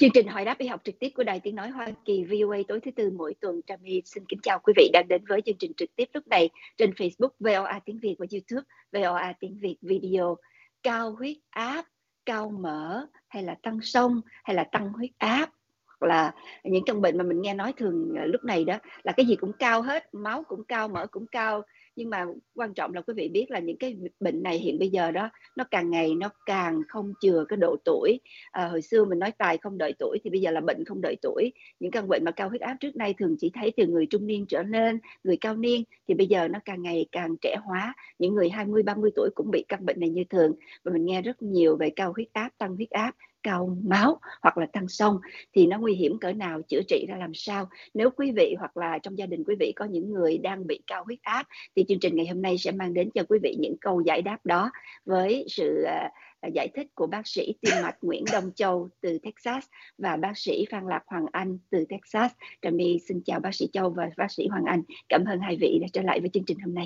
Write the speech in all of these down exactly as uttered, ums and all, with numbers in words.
Chương trình hỏi đáp y học trực tiếp của Đài Tiếng nói Hoa Kỳ vê o a tối thứ tư mỗi tuần. Trà My xin kính chào quý vị đang đến với chương trình trực tiếp lúc này trên Facebook vê o a tiếng Việt và YouTube vê o a tiếng Việt video. Cao huyết áp, cao mỡ hay là tăng xông hay là tăng huyết áp, hoặc là những căn bệnh mà mình nghe nói thường lúc này đó là cái gì cũng cao hết, máu cũng cao, mỡ cũng cao. Nhưng mà quan trọng là quý vị biết là những cái bệnh này hiện bây giờ đó nó càng ngày nó càng không chừa cái độ tuổi. À, hồi xưa mình nói tài không đợi tuổi thì bây giờ là bệnh không đợi tuổi. Những căn bệnh mà cao huyết áp trước nay thường chỉ thấy từ người trung niên trở lên, người cao niên, thì bây giờ nó càng ngày càng trẻ hóa. Những người hai mươi ba mươi tuổi cũng bị căn bệnh này như thường. Và mình nghe rất nhiều về cao huyết áp, tăng huyết áp, cao máu hoặc là tăng xông, thì nó nguy hiểm cỡ nào, chữa trị ra làm sao. Nếu quý vị hoặc là trong gia đình quý vị có những người đang bị cao huyết áp thì chương trình ngày hôm nay sẽ mang đến cho quý vị những câu giải đáp đó với sự uh, giải thích của bác sĩ tim mạch Nguyễn Đông Châu từ Texas và bác sĩ Phan Lạc Hoàng Anh từ Texas. Trà My xin chào bác sĩ Châu và bác sĩ Hoàng Anh. Cảm ơn hai vị đã trở lại với chương trình hôm nay.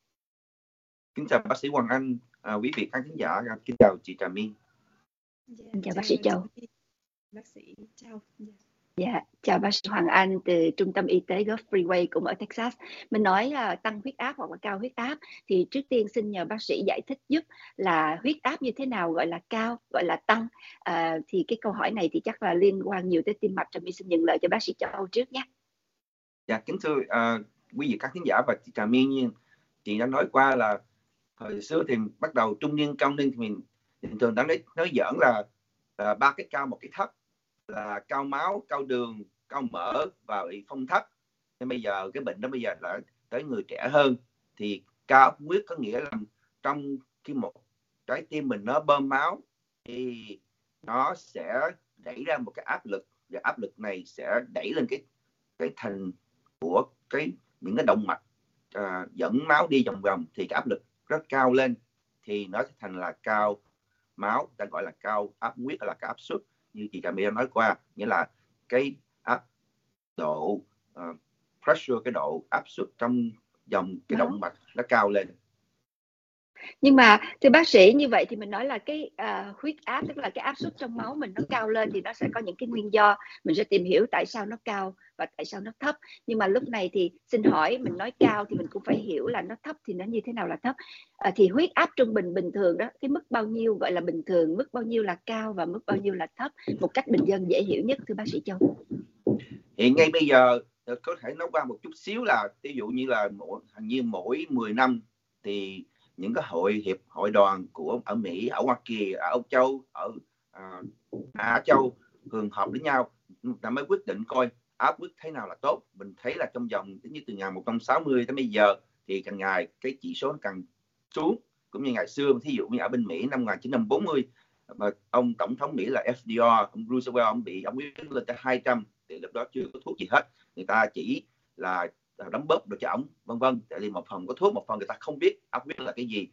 Kính chào bác sĩ Hoàng Anh, à, quý vị khán thính giả, kính chào chị Trà My. Dạ, chào, chào bác sĩ Châu. Bác sĩ Châu. Dạ. Dạ, chào bác sĩ Hoàng Anh từ Trung tâm Y tế Gulf Freeway cũng ở Texas. Mình nói là tăng huyết áp hoặc là cao huyết áp thì trước tiên xin nhờ bác sĩ giải thích giúp là huyết áp như thế nào gọi là cao, gọi là tăng. À, thì cái câu hỏi này thì chắc là liên quan nhiều tới tim mạch, rồi mình xin nhận lời cho bác sĩ Châu trước nhé. Dạ, kính thưa uh, quý vị các khán giả và chị Trà My, nhiên chị đã nói qua là hồi xưa thì bắt đầu trung niên cao niên thì mình, mình thường đã nói, nói giỡn là uh, ba cái cao một cái thấp, là cao máu, cao đường, cao mỡ và bị phong thấp. Nên bây giờ cái bệnh đó bây giờ là tới người trẻ hơn, thì cao huyết có nghĩa là trong khi một trái tim mình nó bơm máu thì nó sẽ đẩy ra một cái áp lực, và áp lực này sẽ đẩy lên cái cái thành của cái những cái động mạch à, dẫn máu đi vòng vòng, thì cái áp lực rất cao lên thì nó sẽ thành là cao máu, ta gọi là cao áp huyết hay là cao áp suất. Như chị Trà My đã nói qua, nghĩa là cái áp độ uh, pressure, cái độ áp suất trong dòng cái động mạch nó cao lên. Nhưng mà thưa bác sĩ, như vậy thì mình nói là cái uh, huyết áp, tức là cái áp suất trong máu mình nó cao lên thì nó sẽ có những cái nguyên do, mình sẽ tìm hiểu tại sao nó cao và tại sao nó thấp. Nhưng mà lúc này thì xin hỏi, mình nói cao thì mình cũng phải hiểu là nó thấp thì nó như thế nào là thấp. Uh, thì huyết áp trung bình bình thường đó, cái mức bao nhiêu gọi là bình thường, mức bao nhiêu là cao và mức bao nhiêu là thấp, một cách bình dân dễ hiểu nhất thưa bác sĩ Châu. Hiện ngay bây giờ có thể nói qua một chút xíu là ví dụ như là mỗi, hình như mỗi mười năm thì những cái hội hiệp hội đoàn của ở Mỹ, ở Hoa Kỳ, ở Âu Châu, ở uh, Á Châu thường họp với nhau, ta mới quyết định coi áp huyết thế nào là tốt. Mình thấy là trong vòng như từ ngày một trăm sáu mươi tới bây giờ thì càng ngày cái chỉ số nó càng xuống, cũng như ngày xưa thí dụ như ở bên Mỹ năm một nghìn chín trăm bốn mươi mà ông tổng thống Mỹ là F D R, ông Roosevelt, ông bị ông huyết lên tới hai trăm, thì lúc đó chưa có thuốc gì hết, người ta chỉ là đấm bóp đồ cho ổng, vân vân. Tại vì một phần có thuốc, một phần người ta không biết áp huyết là cái gì.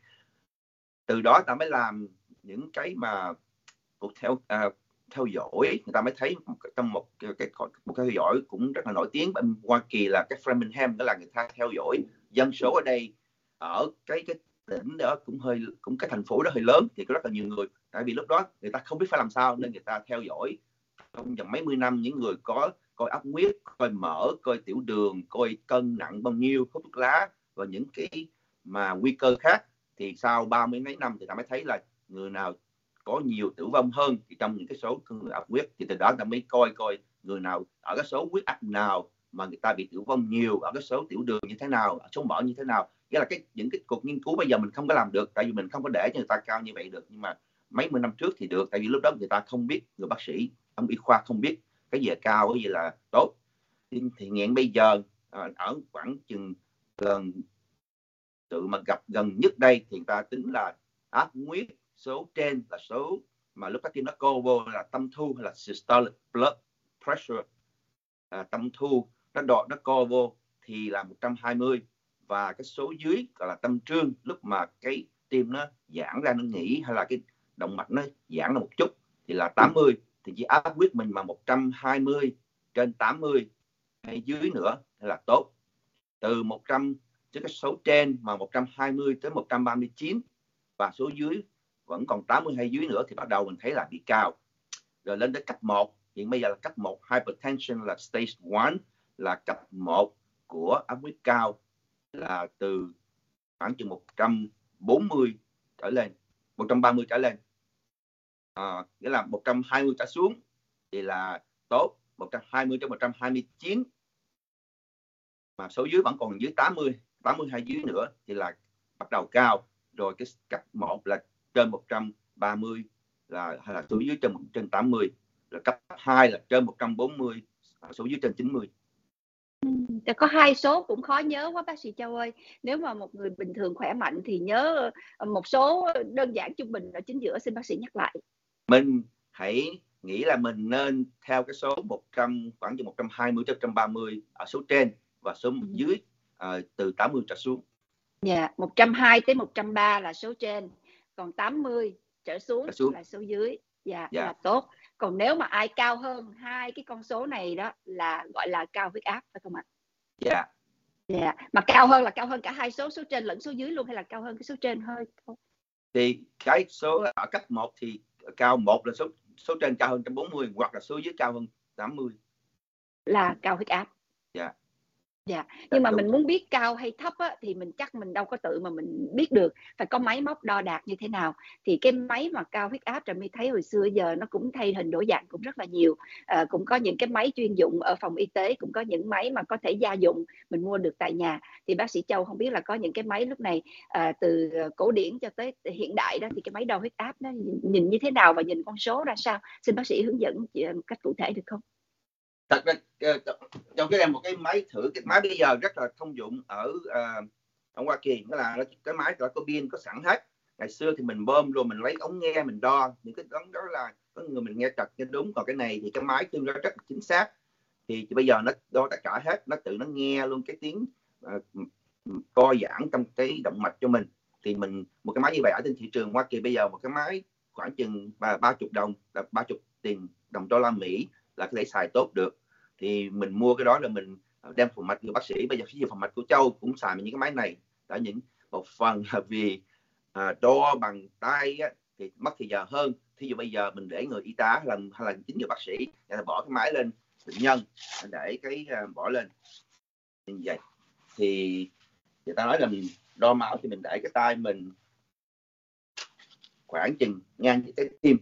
Từ đó ta mới làm những cái mà cuộc theo uh, theo dõi, người ta mới thấy trong một cái một cái theo dõi cũng rất là nổi tiếng bên Hoa Kỳ là cái Framingham, đó là người ta theo dõi dân số ở đây, ở cái cái tỉnh đó cũng hơi cũng cái thành phố đó hơi lớn thì có rất là nhiều người. Tại vì lúc đó người ta không biết phải làm sao nên người ta theo dõi trong vòng mấy mươi năm những người có coi áp huyết, coi mỡ, coi tiểu đường, coi cân nặng bao nhiêu, hút thuốc lá và những cái mà nguy cơ khác. Thì sau ba mươi mấy năm thì ta mới thấy là người nào có nhiều tử vong hơn thì trong những cái số người áp huyết, thì từ đó ta mới coi coi người nào ở cái số huyết áp nào mà người ta bị tử vong nhiều, ở cái số tiểu đường như thế nào, ở số mỡ như thế nào. Nghĩa là cái những cái cuộc nghiên cứu bây giờ mình không có làm được, tại vì mình không có để cho người ta cao như vậy được. Nhưng mà mấy mươi năm trước thì được, tại vì lúc đó người ta không biết, người bác sĩ, ông y khoa không biết cái gì là cao, cái gì là tốt. Thì, thì hiện bây giờ ở khoảng chừng gần tự mà gặp gần nhất đây thì người ta tính là áp huyết số trên là số mà lúc các tim nó cô vô là tâm thu hay là systolic blood pressure, à, tâm thu nó đọt nó co vô thì là một trăm hai mươi, và cái số dưới gọi là tâm trương, lúc mà cái tim nó giãn ra nó nghỉ hay là cái động mạch nó giãn ra một chút thì là tám mươi. Thì chỉ áp huyết mình mà một trăm hai mươi trên tám mươi hay dưới nữa là tốt. Từ một trăm chứ cái số trên mà một trăm hai mươi tới một trăm ba mươi chín và số dưới vẫn còn tám mươi hay dưới nữa thì bắt đầu mình thấy là bị cao. Rồi lên tới cấp một hiện bây giờ là cấp một, hypertension là stage one, là cấp một của áp huyết cao là từ khoảng chừng một trăm bốn mươi trở lên, một trăm ba mươi trở lên. À, nghĩa là một trăm hai mươi trở xuống thì là tốt, một trăm hai mươi tới một trăm hai mươi chín mà số dưới vẫn còn dưới tám mươi, tám mươi hay dưới nữa thì là bắt đầu cao. Rồi cái cấp một là trên một trăm ba mươi là hay là số dưới trên trên tám mươi, rồi cấp hai là trên một trăm bốn mươi, số dưới trên chín mươi. Ừ, có hai số cũng khó nhớ quá bác sĩ Châu ơi. Nếu mà một người bình thường khỏe mạnh thì nhớ một số đơn giản trung bình ở chính giữa, xin bác sĩ nhắc lại. Mình hãy nghĩ là mình nên theo cái số một trăm, khoảng từ một trăm hai mươi tới một trăm ba mươi ở số trên, và số ừ. dưới uh, từ tám mươi trở xuống. Dạ, yeah, một trăm hai mươi tới một trăm ba mươi là số trên, còn tám mươi trở xuống, trở xuống là số dưới. Dạ, yeah, yeah. Là tốt. Còn nếu mà ai cao hơn hai cái con số này đó là gọi là cao huyết áp, phải không ạ? Dạ. Yeah. Dạ, yeah. Mà cao hơn là cao hơn cả hai số, số trên lẫn số dưới luôn, hay là cao hơn cái số trên hơi thôi? Thì cái số ở cấp một thì cao, một là số số trên cao hơn một trăm bốn mươi, hoặc là số dưới cao hơn tám mươi là cao huyết áp. Dạ. Yeah. Dạ, nhưng mà đúng. Mình muốn biết cao hay thấp á, thì mình chắc mình đâu có tự mà mình biết được, phải có máy móc đo đạc như thế nào. Thì cái máy mà cao huyết áp Trà My thấy hồi xưa giờ nó cũng thay hình đổi dạng cũng rất là nhiều. À, cũng có những cái máy chuyên dụng ở phòng y tế, cũng có những máy mà có thể gia dụng mình mua được tại nhà. Thì bác sĩ Châu không biết là có những cái máy lúc này à, từ cổ điển cho tới hiện đại đó, thì cái máy đo huyết áp nó nhìn, nhìn như thế nào và nhìn con số ra sao? Xin bác sĩ hướng dẫn một cách cụ thể được không? Thật ra trong cái em một cái máy thử, cái máy bây giờ rất là thông dụng ở uh, ở Hoa Kỳ, đó là cái máy đó có pin có sẵn hết. Ngày xưa thì mình bơm rồi mình lấy ống nghe mình đo, những cái ống đó là có người mình nghe trật nghe đúng, còn cái này thì cái máy tương đối rất là chính xác. Thì bây giờ nó đo tất cả hết, nó tự nó nghe luôn cái tiếng uh, co giãn trong cái động mạch cho mình. Thì mình một cái máy như vậy ở trên thị trường Hoa Kỳ bây giờ, một cái máy khoảng chừng ba chục đồng, là ba chục tiền đồng đô la Mỹ là có thể xài tốt được. Thì mình mua cái đó là mình đem phòng mạch của bác sĩ. Bây giờ khi phòng mạch của Châu cũng xài những cái máy này. Đã những một phần là vì à, đo bằng tay á, thì mất thời giờ hơn. Thí dụ bây giờ mình để người y tá làm hay là chính người bác sĩ là bỏ cái máy lên bệnh nhân, để cái uh, bỏ lên như vậy. Thì người ta nói là mình đo máu thì mình để cái tay mình khoảng chừng ngang với cái tim,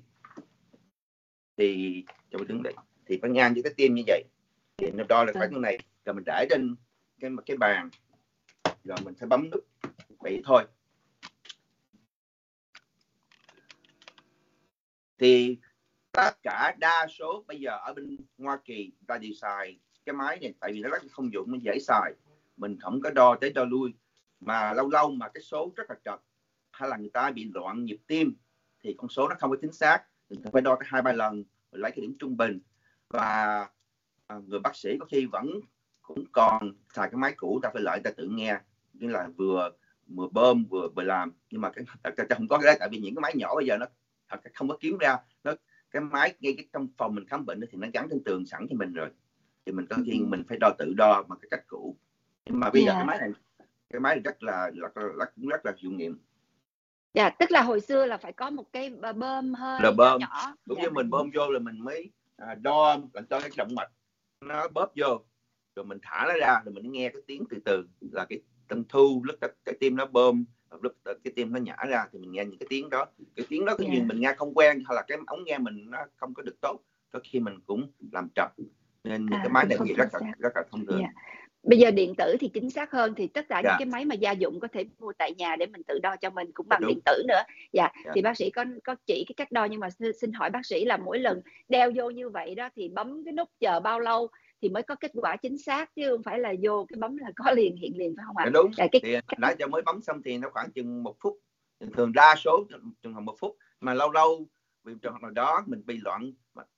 thì cho mình đứng đây thì phải ngang với cái tim như vậy. Thì nó đo là khoảng như này, rồi mình để trên cái cái bàn, rồi mình phải bấm nút vậy thôi. Thì tất cả đa số bây giờ ở bên Hoa Kỳ người ta đều xài cái máy này, tại vì nó rất là thông dụng, nó dễ xài, mình không có đo tới đo lui. Mà lâu lâu mà cái số rất là trật, hay là người ta bị loạn nhịp tim thì con số nó không có chính xác, mình phải đo tới hai ba lần rồi lấy cái điểm trung bình. Và à, người bác sĩ có khi vẫn cũng còn xài cái máy cũ, ta phải lợi ta tự nghe, như là vừa vừa bơm vừa vừa làm. Nhưng mà cái ta không có cái đấy, tại vì những cái máy nhỏ bây giờ nó thật không có kiếm ra. Nó cái máy ngay cái trong phòng mình khám bệnh thì nó gắn trên tường sẵn cho mình rồi, thì mình có khi mình phải đo tự đo bằng cái cách cũ. Nhưng mà bây yeah. giờ cái máy này cái máy này rất là rất rất, rất là hiệu nghiệm. Dạ, yeah, tức là hồi xưa là phải có một cái bơm hơi là bơm. nhỏ. Đúng dạ, như mình bơm vô là mình mới à, đo, mình cho cái động mạch nó bóp vô, rồi mình thả nó ra, rồi mình nghe cái tiếng từ từ là cái tân thu, lúc cái, cái tim nó bơm, lúc cái tim nó nhả ra thì mình nghe những cái tiếng đó. Cái tiếng đó yeah. mình nghe không quen, hay là cái ống nghe mình nó không có được tốt, có khi mình cũng làm trật. Nên những à, cái máy này thì rất là rất là thông thường. Yeah. Bây giờ điện tử thì chính xác hơn, thì tất cả yeah. những cái máy mà gia dụng có thể mua tại nhà để mình tự đo cho mình, cũng bằng yeah, điện tử nữa. Dạ, yeah. Thì bác sĩ có có chỉ cái cách đo, nhưng mà xin hỏi bác sĩ là mỗi lần đeo vô như vậy đó thì bấm cái nút chờ bao lâu thì mới có kết quả chính xác, chứ không phải là vô cái bấm là có liền hiện liền, phải không ạ? Yeah, đúng. Cái, thì cách... nãy giờ mới bấm xong thì nó khoảng chừng một phút. Thường đa số trường hợp một phút, mà lâu lâu vì trường hợp nào đó mình bị loạn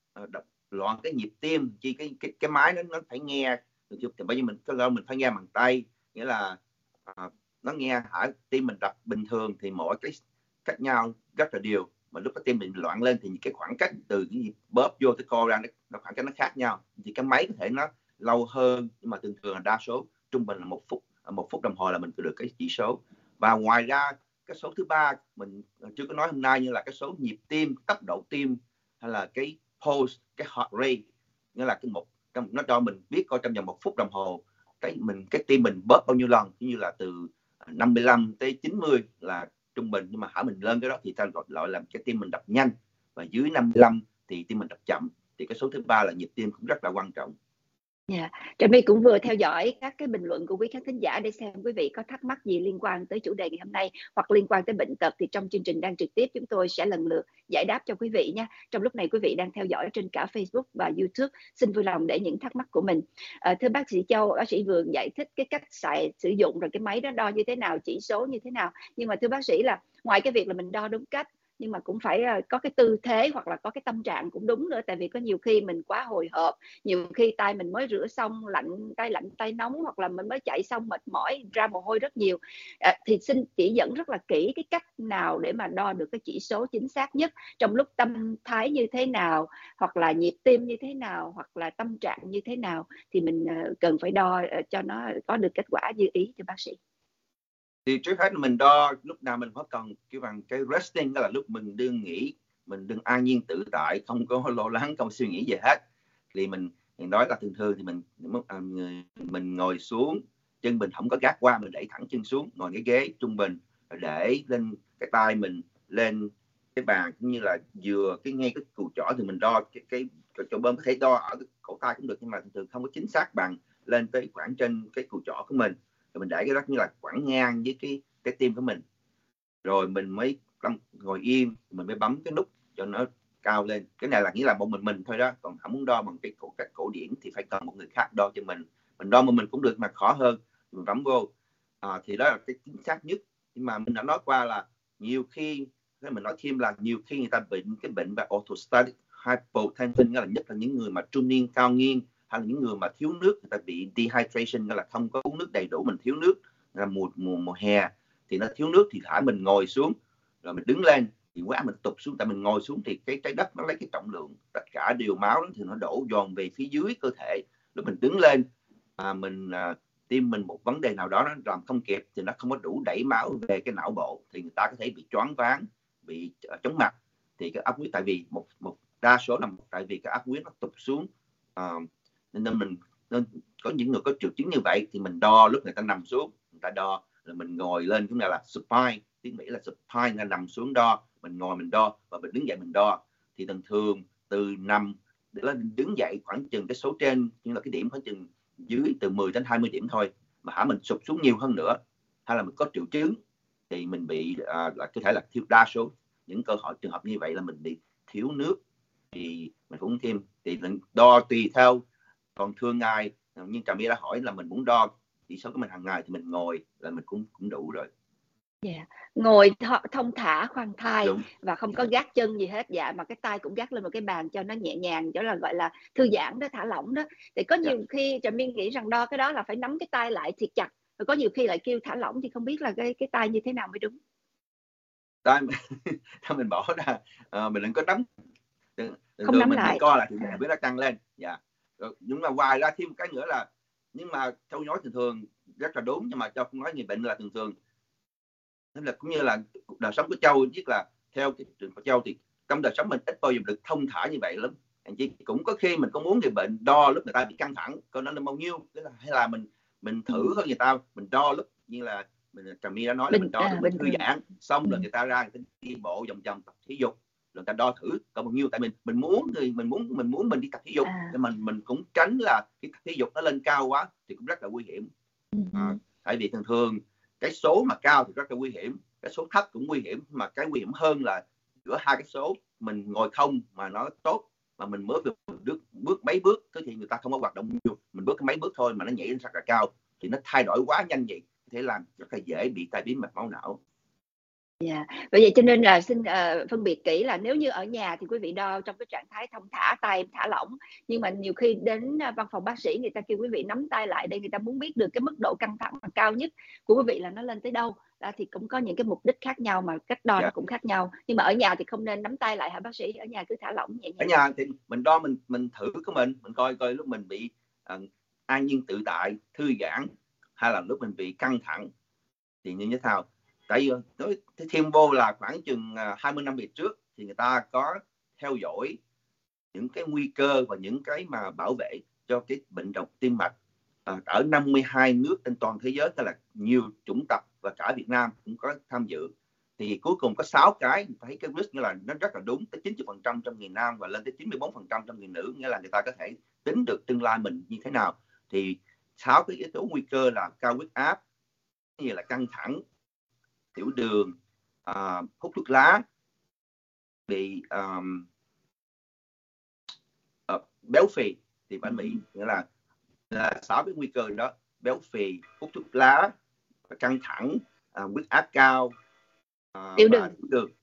loạn cái nhịp tim, chi cái cái cái máy nó nó phải nghe. Thì bây giờ mình có lâu mình phải nghe bằng tay, nghĩa là à, nó nghe hả tim mình đập bình thường thì mỗi cái cách nhau rất là đều, mà lúc cái tim mình loạn lên thì cái khoảng cách từ cái nhịp bóp vô tới co ra nó, nó khoảng cách nó khác nhau. Thì cái máy có thể nó lâu hơn, nhưng mà thường thường là đa số trung bình là một phút, một phút đồng hồ là mình được cái chỉ số. Và ngoài ra cái số thứ ba mình chưa có nói hôm nay, như là cái số nhịp tim, tốc độ tim, hay là cái pulse, cái heart rate, nghĩa là cái một nó cho mình biết coi trong vòng một phút đồng hồ cái mình cái tim mình bóp bao nhiêu lần, như là từ năm mươi lăm tới chín mươi là trung bình, nhưng mà hả mình lên cái đó thì ta gọi là cái tim mình đập nhanh, và dưới năm mươi lăm thì tim mình đập chậm. Thì cái số thứ ba là nhịp tim cũng rất là quan trọng. Dạ, Trà My cũng vừa theo dõi các cái bình luận của quý khán thính giả để xem quý vị có thắc mắc gì liên quan tới chủ đề ngày hôm nay hoặc liên quan tới bệnh tật, thì trong chương trình đang trực tiếp chúng tôi sẽ lần lượt giải đáp cho quý vị nha. Trong lúc này quý vị đang theo dõi trên cả Facebook và YouTube, xin vui lòng để những thắc mắc của mình. À, thưa bác sĩ Châu, bác sĩ vừa giải thích cái cách xài sử dụng rồi cái máy đó đo như thế nào, chỉ số như thế nào. Nhưng mà thưa bác sĩ là ngoài cái việc là mình đo đúng cách, nhưng mà cũng phải có cái tư thế hoặc là có cái tâm trạng cũng đúng nữa, tại vì có nhiều khi mình quá hồi hộp, nhiều khi tay mình mới rửa xong lạnh, tay lạnh tay nóng, hoặc là mình mới chạy xong mệt mỏi ra mồ hôi rất nhiều, à, thì xin chỉ dẫn rất là kỹ cái cách nào để mà đo được cái chỉ số chính xác nhất trong lúc tâm thái như thế nào, hoặc là nhịp tim như thế nào, hoặc là tâm trạng như thế nào, thì mình cần phải đo cho nó có được kết quả như ý cho bác sĩ. Thì trước hết mình đo lúc nào mình phải cần cái bằng cái resting, đó là lúc mình đương nghỉ, mình đừng an nhiên tự tại, không có lo lắng, không suy nghĩ gì hết. Thì mình mình nói là thường thường thì mình mình ngồi xuống, chân mình không có gác qua, mình đẩy thẳng chân xuống, ngồi cái ghế trung bình, để lên cái tay mình lên cái bàn, cũng như là vừa cái ngay cái cùi chỏ thì mình đo cái cái chỗ bên, có thể đo ở cái cổ tay cũng được, nhưng mà thường thường không có chính xác bằng lên tới khoảng trên cái cùi chỏ của mình. Rồi mình để cái đó như là khoảng ngang với cái cái tim của mình, rồi mình mới ngồi im, mình mới bấm cái nút cho nó cao lên. Cái này là nghĩa là một mình mình thôi đó, còn không muốn đo bằng cái cổ cách cổ điển thì phải cần một người khác đo cho mình. Mình đo một mình cũng được mà khó hơn, mình bấm vô, à, thì đó là cái chính xác nhất. Nhưng mà mình đã nói qua là nhiều khi, mình nói thêm là nhiều khi người ta bệnh cái bệnh về orthostatic hypotension, là nhất là những người mà trung niên cao niên, hay là những người mà thiếu nước, người ta bị dehydration, là không có uống nước đầy đủ, mình thiếu nước, là mùa mùa mùa hè thì nó thiếu nước, thì thả mình ngồi xuống rồi mình đứng lên thì quá mình tụt xuống, tại mình ngồi xuống thì cái trái đất nó lấy cái trọng lượng tất cả đều máu đó, thì nó đổ dồn về phía dưới cơ thể. Lúc mình đứng lên, à, mình à, tim mình một vấn đề nào đó nó làm không kịp thì nó không có đủ đẩy máu về cái não bộ, thì người ta có thể bị choáng váng, bị uh, chóng mặt. Thì cái áp huyết, tại vì một một đa số là tại vì cái áp huyết nó tụt xuống, à, nên mình nên có những người có triệu chứng như vậy thì mình đo lúc người ta nằm xuống, người ta đo, rồi mình ngồi lên, cũng là supine, tiếng Mỹ là supine, là nằm xuống đo, mình ngồi mình đo, và mình đứng dậy mình đo. Thì thường thường từ nằm để lên đứng dậy khoảng chừng cái số trên, như là cái điểm khoảng chừng dưới từ mười đến hai mươi điểm thôi, mà hả mình sụt xuống nhiều hơn nữa, hay là mình có triệu chứng thì mình bị à, là có thể là thiếu, đa số những cơ hội trường hợp như vậy là mình bị thiếu nước, thì mình cũng thêm thì mình đo tùy theo. Còn thường ngày như Trà My đã hỏi là mình muốn đo chỉ số của mình hàng ngày thì mình ngồi là mình cũng cũng đủ rồi. Yeah. Ngồi th- thông thả khoan thai. Đúng. Và không có Yeah. gác chân gì hết, dạ, mà cái tay cũng gác lên một cái bàn cho nó nhẹ nhàng, cho là gọi là thư giãn đó, thả lỏng đó. Thì có nhiều yeah. khi Trà My nghĩ rằng đo cái đó là phải nắm cái tay lại thiệt chặt, rồi có nhiều khi lại kêu thả lỏng, thì không biết là cái cái tay như thế nào mới đúng. Tay mình bỏ ra, à, mình đừng có nắm, không nắm mình lại, mình co lại thì à. biết nó căng lên, dạ. Rồi, nhưng mà ngoài ra thêm một cái nữa là, nhưng mà Châu nói thường thường rất là đúng, nhưng mà Châu không nói người bệnh là thường thường, nên là cũng như là đời sống của Châu, nhất là theo cái trường của Châu thì trong đời sống mình ít bao giờ được thông thả như vậy lắm. Anh chị cũng có khi mình có muốn người bệnh đo lúc người ta bị căng thẳng coi nó là bao nhiêu, tức là hay là mình mình thử ừ. hơn người ta, mình đo lúc như là mình Trà My đã nói là mình, mình đo à, lúc mình thư giãn xong ừ. rồi người ta ra người ta đi bộ vòng vòng tập thể dục, rồi người ta đo thử có bao nhiêu, tại mình mình muốn người mình muốn mình muốn mình đi tập thể dục, à. nhưng mình mình cũng tránh là cái tập thể dục nó lên cao quá thì cũng rất là nguy hiểm. ừ. à, tại vì thường thường cái số mà cao thì rất là nguy hiểm, cái số thấp cũng nguy hiểm, mà cái nguy hiểm hơn là giữa hai cái số mình ngồi không mà nó tốt, mà mình mới bước, bước mấy bước thì người ta không có hoạt động nhiều, mình bước mấy bước thôi mà nó nhảy lên rất là cao, thì nó thay đổi quá nhanh vậy, có thể làm rất là dễ bị tai biến mạch máu não. Dạ, yeah. Vậy vậy cho nên là xin uh, phân biệt kỹ là nếu như ở nhà thì quý vị đo trong cái trạng thái thông thả, tay thả lỏng, nhưng mà nhiều khi đến văn phòng bác sĩ người ta kêu quý vị nắm tay lại để người ta muốn biết được cái mức độ căng thẳng cao nhất của quý vị là nó lên tới đâu. Đó, thì cũng có những cái mục đích khác nhau mà cách đo yeah. nó cũng khác nhau, nhưng mà ở nhà thì không nên nắm tay lại hả bác sĩ? Ở nhà cứ thả lỏng nhẹ nhàng. Ở nhà thì mình đo, mình mình thử của mình mình coi coi lúc mình bị uh, an nhiên tự tại, thư giãn, hay là lúc mình bị căng thẳng thì như thế nào. Tại vì nói thêm vô là khoảng chừng hai mươi năm về trước thì người ta có theo dõi những cái nguy cơ và những cái mà bảo vệ cho cái bệnh động tim mạch à, ở năm mươi hai nước trên toàn thế giới, tức là nhiều chủng tộc và cả Việt Nam cũng có tham dự. Thì cuối cùng có sáu cái thấy cái risk như là nó rất là đúng, tới chín mươi phần trăm trong người nam và lên tới chín mươi bốn phần trăm trong người nữ, nghĩa là người ta có thể tính được tương lai mình như thế nào. Thì sáu cái yếu tố nguy cơ là cao huyết áp, như là căng thẳng, tiểu đường, uh, hút thuốc lá, bị um, uh, béo phì. Thì ở Mỹ nghĩa là là sáu cái nguy cơ đó: béo phì, hút thuốc lá, căng thẳng, uh, huyết áp cao, uh, tiểu và đường. tiểu đường.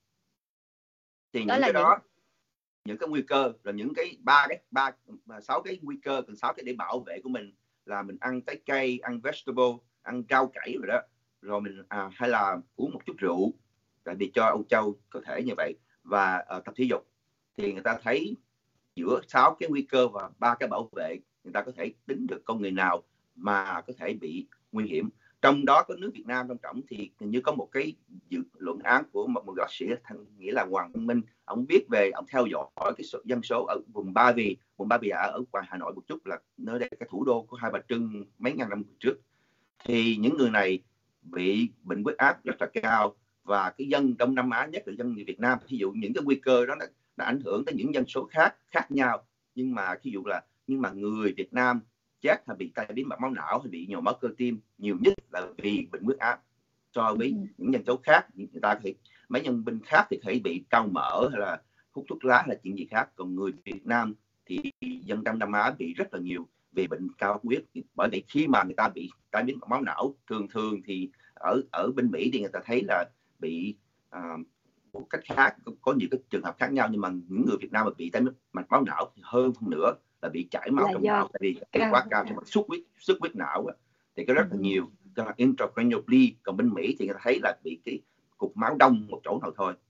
Thì Đó những là cái những... đó, những cái nguy cơ, rồi những cái ba cái ba sáu cái nguy cơ, cần sáu cái để bảo vệ của mình là mình ăn trái cây, ăn vegetable, ăn rau cải rồi đó, rồi mình à, hay là uống một chút rượu, tại vì cho Âu Châu có thể như vậy, và uh, tập thể dục. Thì người ta thấy giữa sáu cái nguy cơ và ba cái bảo vệ, người ta có thể tính được con người nào mà có thể bị nguy hiểm. Trong đó có nước Việt Nam trong trọng, thì hình như có một cái dự luận án của một, một giáo sĩ nghĩa là Hoàng Văn Minh. Ông viết về, ông theo dõi cái số, dân số ở vùng Ba Vì, vùng Ba Vì ở, ở ngoài Hà Nội một chút, là nơi đây cái thủ đô của Hai Bà Trưng mấy ngàn năm trước. Thì những người này bị bệnh huyết áp rất là cao, và cái dân Đông Nam Á, nhất là dân người Việt Nam, ví dụ những cái nguy cơ đó đã ảnh hưởng tới những dân số khác khác nhau. Nhưng mà ví dụ là nhưng mà người Việt Nam chết hay bị tai biến mạch máu não hay bị nhồi máu cơ tim nhiều nhất là vì bệnh huyết áp, so với những dân số khác. Người ta thì mấy nhân binh khác thì thể bị cao mỡ hay là hút thuốc lá hay là chuyện gì khác, còn người Việt Nam thì dân Đông Nam Á bị rất là nhiều về bệnh cao huyết. Bởi vậy khi mà người ta bị tai biến mạch máu não, thường thường thì ở ở bên Mỹ thì người ta thấy là bị uh, một cách khác, có, có nhiều cái trường hợp khác nhau, nhưng mà những người Việt Nam mà bị tai biến mạch máu não thì hơn phân nữa là bị chảy máu là trong do não, tại vì bị quá cao, mà xuất huyết xuất huyết não thì có rất là nhiều, cho là intracranial bleed. Còn bên Mỹ thì người ta thấy là bị cái cục máu đông một chỗ nào thôi.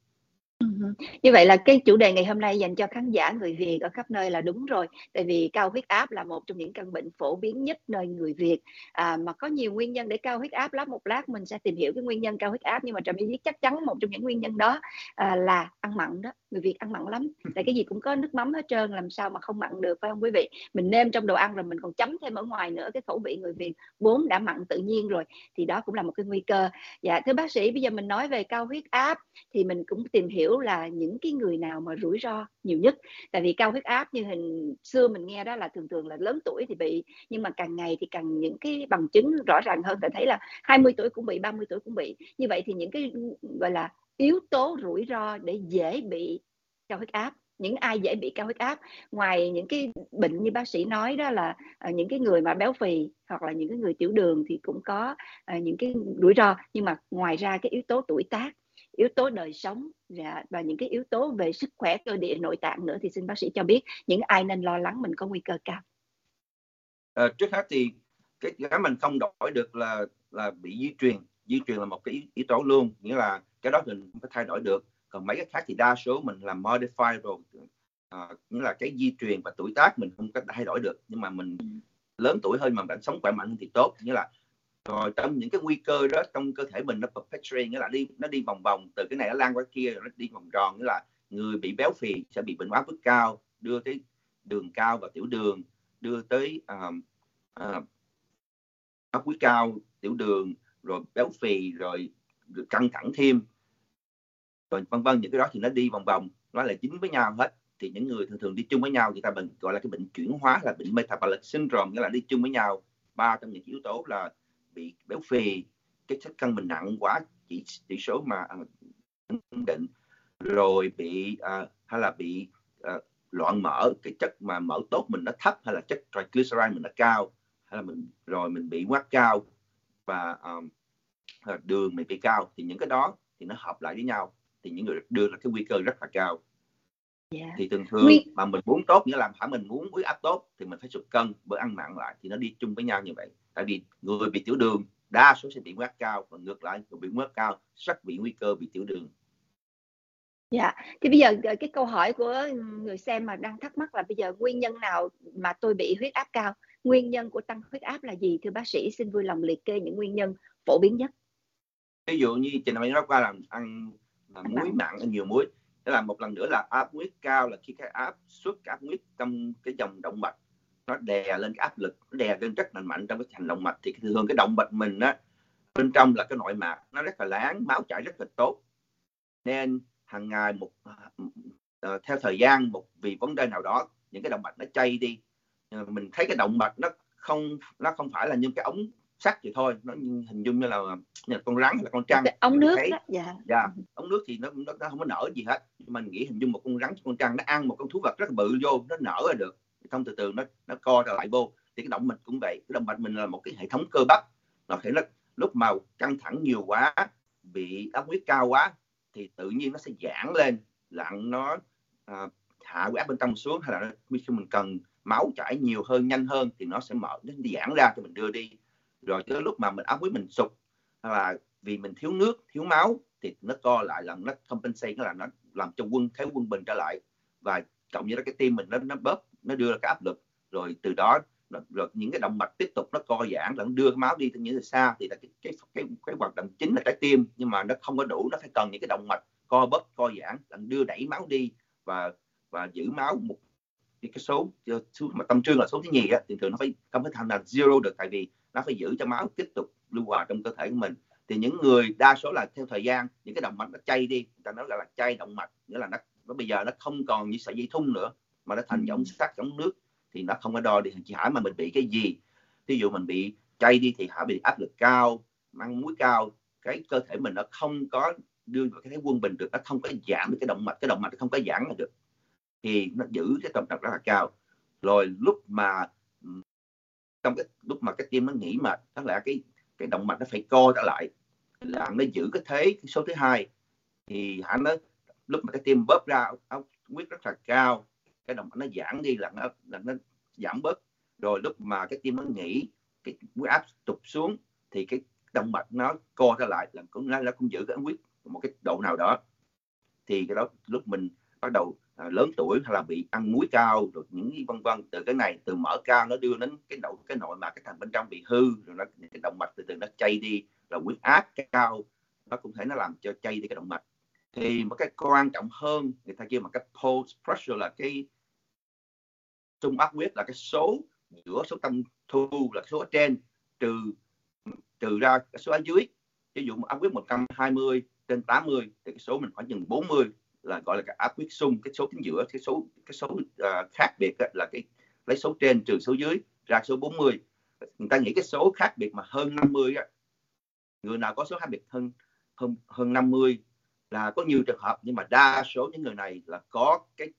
Như vậy là cái chủ đề ngày hôm nay dành cho khán giả người Việt ở khắp nơi là đúng rồi. Tại vì cao huyết áp là một trong những căn bệnh phổ biến nhất nơi người Việt, à, mà có nhiều nguyên nhân để cao huyết áp lắm. Một lát mình sẽ tìm hiểu cái nguyên nhân cao huyết áp, nhưng mà Trà My biết chắc chắn một trong những nguyên nhân đó à, là ăn mặn đó. Người Việt ăn mặn lắm, tại cái gì cũng có nước mắm hết trơn, làm sao mà không mặn được, phải không quý vị? Mình nêm trong đồ ăn rồi mình còn chấm thêm ở ngoài nữa. Cái khẩu vị người Việt vốn đã mặn tự nhiên rồi, thì đó cũng là một cái nguy cơ. Dạ thưa bác sĩ, bây giờ mình nói về cao huyết áp thì mình cũng tìm hiểu là những cái người nào mà rủi ro nhiều nhất. Tại vì cao huyết áp như hình xưa mình nghe đó là thường thường là lớn tuổi thì bị, nhưng mà càng ngày thì càng những cái bằng chứng rõ ràng hơn, ta thấy là hai mươi tuổi cũng bị, ba mươi tuổi cũng bị. Như vậy thì những cái gọi là yếu tố rủi ro để dễ bị cao huyết áp, những ai dễ bị cao huyết áp, ngoài những cái bệnh như bác sĩ nói đó là uh, những cái người mà béo phì hoặc là những cái người tiểu đường thì cũng có uh, những cái rủi ro. Nhưng mà ngoài ra cái yếu tố tuổi tác, yếu tố đời sống và những cái yếu tố về sức khỏe cơ địa nội tạng nữa, thì xin bác sĩ cho biết những ai nên lo lắng mình có nguy cơ cao. À, trước hết thì cái cái mình không đổi được là là bị di truyền. Di truyền là một cái yếu tố luôn, nghĩa là cái đó mình không có thay đổi được. Còn mấy cái khác thì đa số mình là modifiable, à, nghĩa là cái di truyền và tuổi tác mình không có thay đổi được, nhưng mà mình lớn tuổi hơn mà bạn sống khỏe mạnh thì tốt. Nghĩa là rồi trong những cái nguy cơ đó trong cơ thể mình nó perpetuate, nghĩa là đi nó đi vòng vòng, từ cái này nó lan qua kia rồi nó đi vòng tròn. Nghĩa là người bị béo phì sẽ bị bệnh áp lực cao, đưa tới đường cao và tiểu đường, đưa tới um, uh, áp huyết cao, tiểu đường, rồi béo phì, rồi, rồi căng thẳng thêm, rồi vân vân. Những cái đó thì nó đi vòng vòng, nó là dính với nhau hết. Thì những người thường thường đi chung với nhau, người ta bệnh gọi là cái bệnh chuyển hóa, là bệnh metabolic syndrome, nghĩa là đi chung với nhau. Ba trong những yếu tố là bị béo phì, cái chất cân mình nặng quá, chỉ chỉ số mà uh, định, rồi bị uh, hay là bị uh, loạn mỡ, cái chất mà mỡ tốt mình nó thấp, hay là chất triglyceride mình nó cao, hay là mình rồi mình bị huyết cao và um, đường mình bị cao. Thì những cái đó thì nó hợp lại với nhau, thì những người đưa ra cái nguy cơ rất là cao. Yeah. Thì thường thường Nguyên... mà mình muốn tốt, nghĩa là hả mình muốn huyết áp tốt thì mình phải sụt cân bởi ăn mặn lại, thì nó đi chung với nhau như vậy. Tại vì người bị tiểu đường đa số sẽ bị huyết cao, và ngược lại người bị huyết cao rất bị nguy cơ bị tiểu đường. Dạ, thì bây giờ cái câu hỏi của người xem mà đang thắc mắc là bây giờ nguyên nhân nào mà tôi bị huyết áp cao? Nguyên nhân của tăng huyết áp là gì? Thưa bác sĩ, xin vui lòng liệt kê những nguyên nhân phổ biến nhất. Ví dụ như chị nói qua là ăn muối mặn, ăn nhiều muối. Thế là một lần nữa là áp huyết cao là khi cái áp suất cái áp huyết trong cái dòng động mạch nó đè lên cái áp lực, nó đè lên rất là mạnh trong cái thành động mạch. Thì thường cái động mạch mình á, bên trong là cái nội mạc nó rất là láng, máu chảy rất là tốt, nên hàng ngày một uh, theo thời gian một vì vấn đề nào đó những cái động mạch nó chây đi, uh, mình thấy cái động mạch nó không nó không phải là như cái ống sắt vậy thôi, nó hình dung như là, như là con rắn hay là con trăng, cái ống nước thấy, đó. Dạ. dạ, ống nước thì nó, nó nó không có nở gì hết, mình nghĩ hình dung một con rắn con trăng nó ăn một con thú vật rất là bự vô nó nở ra được, xong từ từ nó nó co ra lại vô. Thì cái động mạch cũng vậy, cái động mạch mình là một cái hệ thống cơ bắp, nó thể nó lúc mà căng thẳng nhiều quá, bị áp huyết cao quá thì tự nhiên nó sẽ giãn lên, lặn nó à, hạ huyết áp bên trong xuống, hay là khi mình cần máu chảy nhiều hơn, nhanh hơn thì nó sẽ mở, nó giãn ra cho mình đưa đi. Rồi tới lúc mà mình áp huyết mình sụt, hay là vì mình thiếu nước, thiếu máu thì nó co lại, là nó compensate, nó là nó làm cho quân thế quân bình trở lại, và cộng với đó cái tim mình nó nó bóp, nó đưa ra cái áp lực, rồi từ đó rồi những cái động mạch tiếp tục nó co giãn, nó đưa cái máu đi từ những nơi xa. Thì là cái cái cái cái hoạt động chính là trái tim, nhưng mà nó không có đủ, nó phải cần những cái động mạch co bóp, co giãn, đưa đẩy máu đi và và giữ máu một cái số số mà tâm trương là số thứ nhì á, thì thường nó phải không phải thành là zero được, tại vì nó phải giữ cho máu tiếp tục lưu hòa trong cơ thể của mình. Thì những người đa số là theo thời gian những cái động mạch nó chây đi, người ta nói là chây động mạch, nghĩa là nó, nó bây giờ nó không còn như sợi dây thun nữa mà nó thành ống sắt, ống nước, thì nó không có đo đi. Chỉ hỏi mà mình bị cái gì, ví dụ mình bị chây đi thì họ bị áp lực cao, ăn muối cao, cái cơ thể mình nó không có đưa vào cái thế quân bình được, nó không có giảm được cái động mạch, cái động mạch nó không có giãn được, thì nó giữ cái động mạch rất là cao. Rồi lúc mà trong cái lúc mà cái tim nó nghỉ mệt, tức là cái cái động mạch nó phải co trở lại, là nó giữ cái thế cái số thứ hai, thì hả nó lúc mà cái tim bóp ra áp huyết rất là cao, cái động mạch nó giãn đi, là nó là nó giảm bớt. Rồi lúc mà cái tim nó nghỉ, cái huyết áp tụt xuống thì cái động mạch nó co trở lại, là cũng nó cũng giữ cái huyết một cái độ nào đó. Thì cái đó lúc mình bắt đầu à, lớn tuổi hay là bị ăn muối cao rồi những vân vân, từ cái này từ mỡ cao nó đưa đến cái độ cái nội mạc cái thành bên trong bị hư, rồi nó cái động mạch từ từ nó chây đi, là huyết áp cao nó cũng thể nó làm cho chây đi cái động mạch. Thì một cái quan trọng hơn, người ta kêu mà cái pulse pressure, là cái xung áp huyết, là cái số giữa số tâm thu là số ở trên trừ trừ ra cái số ở dưới. Ví dụ áp huyết một trăm hai mươi trên tám mươi thì cái số mình khoảng chừng bốn mươi là gọi là cái áp huyết xung, cái số chính giữa. Cái số cái số uh, khác biệt là cái lấy số trên trừ số dưới ra số bốn mươi. Người ta nghĩ cái số khác biệt mà hơn năm mươi á, người nào có số khác biệt hơn hơn hơn năm mươi là có nhiều trường hợp, nhưng mà đa số những người này là có cái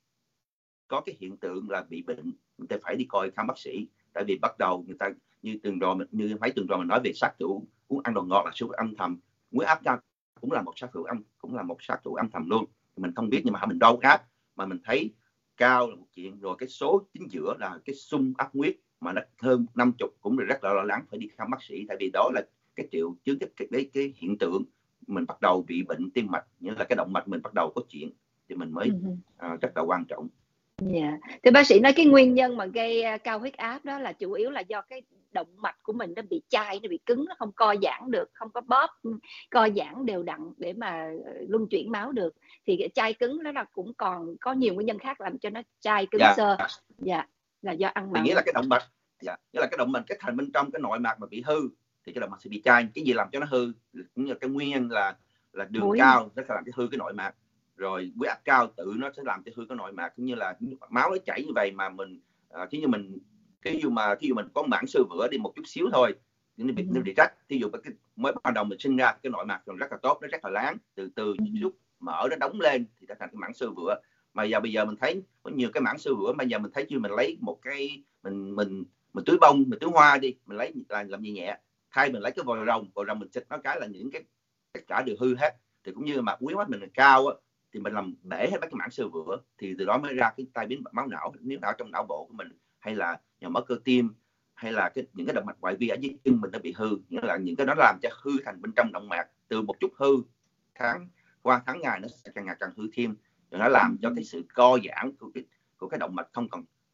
có cái hiện tượng là bị bệnh, người ta phải đi coi khám bác sĩ. Tại vì bắt đầu người ta như từng rồi như mấy từng rồi mình nói về sát thủ uống ăn đồ ngọt là số âm thầm, huyết áp cao cũng là một sát thủ âm cũng là một sát thủ âm thầm luôn, mình không biết. Nhưng mà mình đau áp mà mình thấy cao là một chuyện, rồi cái số chính giữa là cái xung áp huyết mà nó hơn năm mươi cũng rất là lo lắng, phải đi khám bác sĩ. Tại vì đó là cái triệu chứng, cái, cái, cái hiện tượng mình bắt đầu bị bệnh tim mạch, nghĩa là cái động mạch mình bắt đầu có chuyện, thì mình mới uh, rất là quan trọng. Dạ. Yeah. Thì bác sĩ nói cái nguyên nhân mà gây cao huyết áp đó là chủ yếu là do cái động mạch của mình nó bị chai, nó bị cứng, nó không co giãn được, không có bóp co giãn đều đặn để mà luân chuyển máu được. Thì cái chai cứng đó là cũng còn có nhiều nguyên nhân khác làm cho nó chai cứng yeah. sơ. Dạ. Yeah. Là do ăn mặn. Nghĩa là cái động mạch, dạ, nghĩa là cái động mạch cái thành bên trong cái nội mạc mà bị hư thì cái động mạch sẽ bị chai. Cái gì làm cho nó hư? Cũng như cái nguyên nhân là là đường Mũi. cao nó sẽ làm cho hư cái nội mạc. Rồi huyết áp cao tự nó sẽ làm cho hư cái nội mạc, cũng như là máu nó chảy như vậy mà mình à, chứ như mình cái dù mà thí dụ mình có mảng xơ vữa đi một chút xíu thôi nó bị, nó bị rách. Thí dụ cái mới ban đầu mình sinh ra cái nội mạc còn rất là tốt, nó rất là láng, từ từ lúc mỡ nó đóng lên thì nó thành cái mảng xơ vữa. Mà giờ bây giờ mình thấy có nhiều cái mảng xơ vữa, bây giờ mình thấy như mình lấy một cái mình mình mình tưới bông, mình tưới hoa đi, mình lấy làm, làm gì nhẹ, thay mình lấy cái vòi rồng, vòi rồng mình xịt nó cái là những cái tất cả đều hư hết. Thì cũng như mà huyết áp mình cao á, thì mình làm bể hết các cái mảng xơ vữa, thì từ đó mới ra cái tai biến máu não, nếu não trong não bộ của mình, hay là nhồi máu cơ tim, hay là cái những cái động mạch ngoại vi ở dưới chân mình nó bị hư. Nghĩa là những cái đó làm cho hư thành bên trong động mạch, từ một chút hư tháng qua tháng ngày nó sẽ càng ngày càng hư thêm, rồi nó làm cho cái sự co giãn của cái của cái động mạch không còn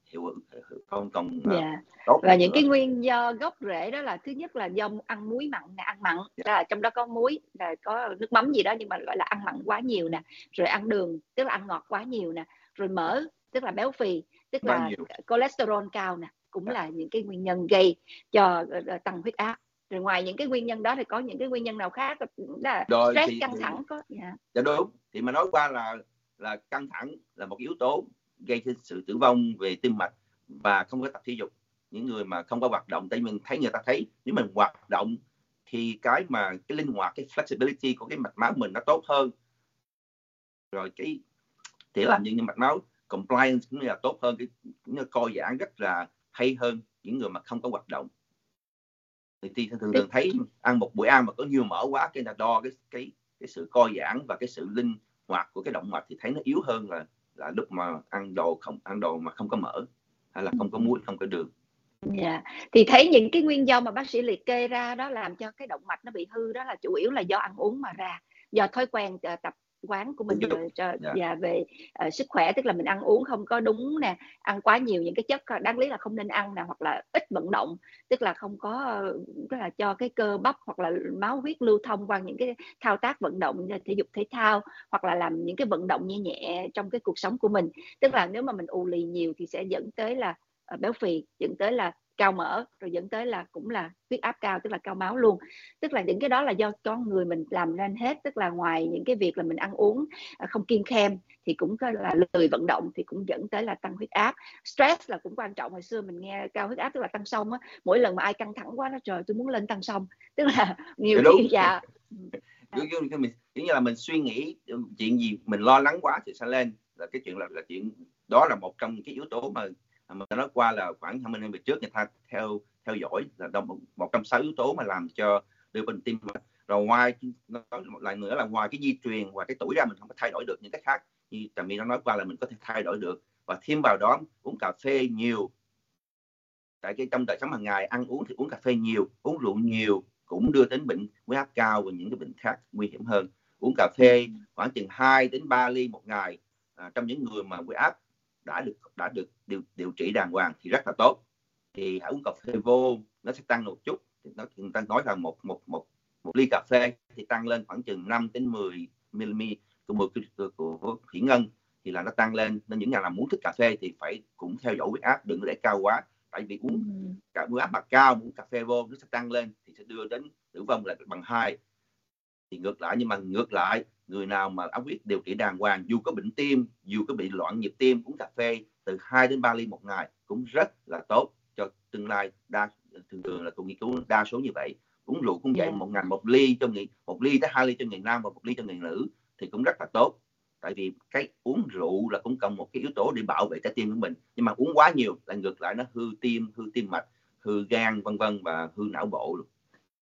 hiệu không còn Dạ. tốt Và những nữa. cái nguyên do gốc rễ đó là thứ nhất là do ăn muối mặn nè, ăn mặn, Dạ. là trong đó có muối, là có nước mắm gì đó, nhưng mà gọi là ăn mặn quá nhiều nè, rồi ăn đường, tức là ăn ngọt quá nhiều nè, rồi mỡ, tức là béo phì, tức Quá là nhiều. cholesterol cao nè, cũng Dạ. là những cái nguyên nhân gây cho ờ, tăng huyết áp. Rồi ngoài những cái nguyên nhân đó thì có những cái nguyên nhân nào khác, đó là Rồi stress, thì, căng thì thẳng có. Dạ. dạ đúng. Thì mà nói qua là là căng thẳng là một yếu tố gây cho sự tử vong về tim mạch và không có tập thể dục. Những người mà không có hoạt động, tại mình thấy người ta thấy nếu mình hoạt động thì cái mà cái linh hoạt, cái flexibility của cái mạch máu mình nó tốt hơn, rồi cái thì làm như mạch máu compliance cũng là tốt hơn, cái cũng là co giãn rất là hay hơn những người mà không có hoạt động. Thì thường thường thấy ăn một bữa ăn mà có nhiều mỡ quá, cái là đo cái cái cái sự co giãn và cái sự linh hoạt của cái động mạch thì thấy nó yếu hơn là là lúc mà ăn đồ không ăn đồ mà không có mỡ hay là không có muối, không có đường. Dạ. Thì thấy những cái nguyên do mà bác sĩ liệt kê ra đó làm cho cái động mạch nó bị hư đó là chủ yếu là do ăn uống mà ra, do thói quen uh, tập quán của mình Đúng. uh, cho Dạ. và về uh, sức khỏe, tức là mình ăn uống không có đúng nè, ăn quá nhiều những cái chất đáng lý là không nên ăn nè, hoặc là ít vận động, tức là không có uh, tức là cho cái cơ bắp hoặc là máu huyết lưu thông qua những cái thao tác vận động thể dục thể thao, hoặc là làm những cái vận động nhẹ nhẹ trong cái cuộc sống của mình. Tức là nếu mà mình ù lì nhiều thì sẽ dẫn tới là uh, béo phì, dẫn tới là cao mỡ, rồi dẫn tới là cũng là huyết áp cao, tức là cao máu luôn. Tức là những cái đó là do con người mình làm nên hết. Tức là ngoài những cái việc là mình ăn uống không kiêng khem thì cũng có là lười vận động thì cũng dẫn tới là tăng huyết áp. Stress là cũng quan trọng. Hồi xưa mình nghe cao huyết áp tức là tăng sông á, mỗi lần mà ai căng thẳng quá nó trời tôi muốn lên tăng sông, tức là nhiều khi dạ giống như mình như là mình suy nghĩ chuyện gì mình lo lắng quá thì sẽ lên, là cái chuyện là là chuyện đó là một trong những cái yếu tố mà mà nói qua là khoảng hai mươi năm về trước người ta theo theo dõi là một, một trong sáu yếu tố mà làm cho đưa bệnh tim mạch. Rồi ngoài nói một lần nữa là ngoài cái di truyền và cái tuổi ra mình không có thay đổi được những cái khác, như Trà My nó nói qua là mình có thể thay đổi được, và thêm vào đó uống cà phê nhiều. Tại cái trong đời sống hàng ngày ăn uống thì uống cà phê nhiều, uống rượu nhiều cũng đưa đến bệnh huyết áp cao và những cái bệnh khác nguy hiểm hơn. Uống cà phê khoảng chừng hai đến ba ly một ngày à, trong những người mà huyết áp đã được đã được điều, điều trị đàng hoàng thì rất là tốt. Thì hãy uống cà phê vô nó sẽ tăng một chút. Thì nó người ta nói là một một một một ly cà phê thì tăng lên khoảng chừng năm đến mười mi-li-mét của một của thủy ngân, thì là nó tăng lên. Nên những nhà làm muốn thích cà phê thì phải cũng theo dõi huyết áp, đừng để cao quá. Tại vì uống cả huyết áp mà cao, uống cà phê vô nó sẽ tăng lên thì sẽ đưa đến tử vong là bằng hai. Thì ngược lại, nhưng mà ngược lại người nào mà áp huyết điều trị đàng hoàng, dù có bệnh tim, dù có bị loạn nhịp tim, uống cà phê từ hai đến ba ly một ngày cũng rất là tốt cho tương lai. Đa thường thường là tôi nghiên cứu đa số như vậy. Uống rượu cũng vậy, yeah. một ngày một ly cho người, một ly tới hai ly cho người nam và một ly cho người nữ thì cũng rất là tốt. Tại vì cái uống rượu là cũng cần một cái yếu tố để bảo vệ trái tim của mình, nhưng mà uống quá nhiều là ngược lại nó hư tim, hư tim mạch, hư gan vân vân và hư não bộ luôn.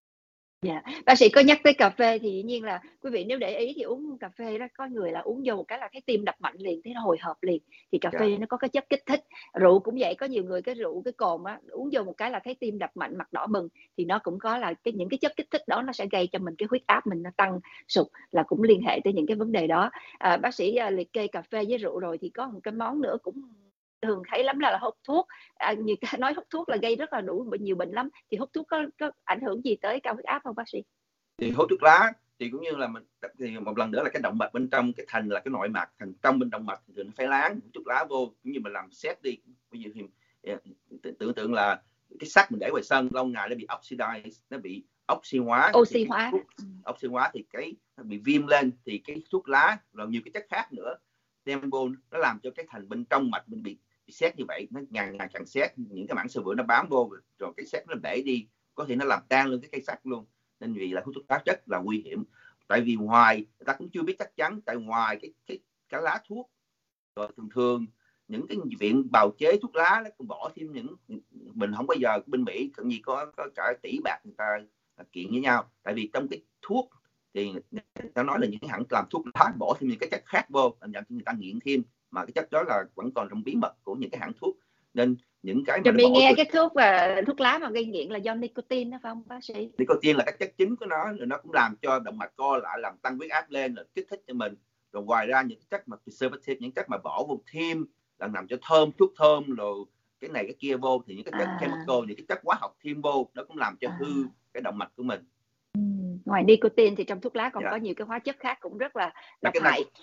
Dạ, bác sĩ có nhắc tới cà phê thì dĩ nhiên là quý vị nếu để ý thì uống cà phê đó, có người là uống vô một cái là thấy tim đập mạnh liền, thấy nó hồi hộp liền, thì cà phê yeah. nó có cái chất kích thích. Rượu cũng vậy, có nhiều người cái rượu cái cồn á uống vô một cái là thấy tim đập mạnh, mặt đỏ bừng, thì nó cũng có là cái những cái chất kích thích đó nó sẽ gây cho mình cái huyết áp mình nó tăng sụt, là cũng liên hệ tới những cái vấn đề đó. À, bác sĩ uh, liệt kê cà phê với rượu rồi thì có một cái món nữa cũng thường thấy lắm là, là hút thuốc. À, như nói hút thuốc là gây rất là đủ nhiều bệnh lắm, thì hút thuốc có, có ảnh hưởng gì tới cao huyết áp không bác sĩ? Thì hút thuốc lá thì cũng như là mình thì một lần nữa là cái động mạch bên trong cái thành là cái nội mạc, thành trong bên động mạch thì nó phải láng. Hút thuốc lá vô cũng như mình làm xét đi, ví dụ thì tưởng tượng là cái sắt mình để ngoài sân lâu ngày nó bị oxidize, nó bị oxy hóa, oxy hóa thuốc, oxy hóa thì cái nó bị viêm lên, thì cái thuốc lá rồi nhiều cái chất khác nữa đem vô nó làm cho cái thành bên trong mạch mình bị bị xét như vậy, nó ngàn ngàn chằng xét, những cái mảng sơ vữa nó bám vô rồi cái xét nó bể đi, có thể nó làm tan luôn cái cây sắt luôn. Nên vì là hút thuốc lá rất là nguy hiểm. Tại vì ngoài người ta cũng chưa biết chắc chắn, tại ngoài cái cái cái lá thuốc rồi thường thường những cái viện bào chế thuốc lá nó cũng bỏ thêm những, mình không bao giờ bên Mỹ cần gì có có cả tỷ bạc người ta kiện với nhau. Tại vì trong cái thuốc thì người ta nói là những hãng làm thuốc lá bỏ thêm những cái chất khác vô làm cho người ta nghiện thêm, mà cái chất đó là vẫn còn trong bí mật của những cái hãng thuốc. Nên những cái mà mình nghe từ... cái thuốc và thuốc lá mà gây nghiện là do nicotine đó phải không bác sĩ? Nicotine là cái chất chính của nó, rồi nó cũng làm cho động mạch co lại, làm tăng huyết áp lên, là kích thích cho mình. Rồi ngoài ra những chất mà preservative, những chất mà bỏ vô thêm là làm cho thơm, thuốc thơm rồi cái này cái kia vô, thì những cái chất À. chemical, những cái chất hóa học thêm vô nó cũng làm cho À. hư cái động mạch của mình. Ừ. Ngoài nicotine thì trong thuốc lá còn Dạ. có nhiều cái hóa chất khác cũng rất là Và độc cái này hại.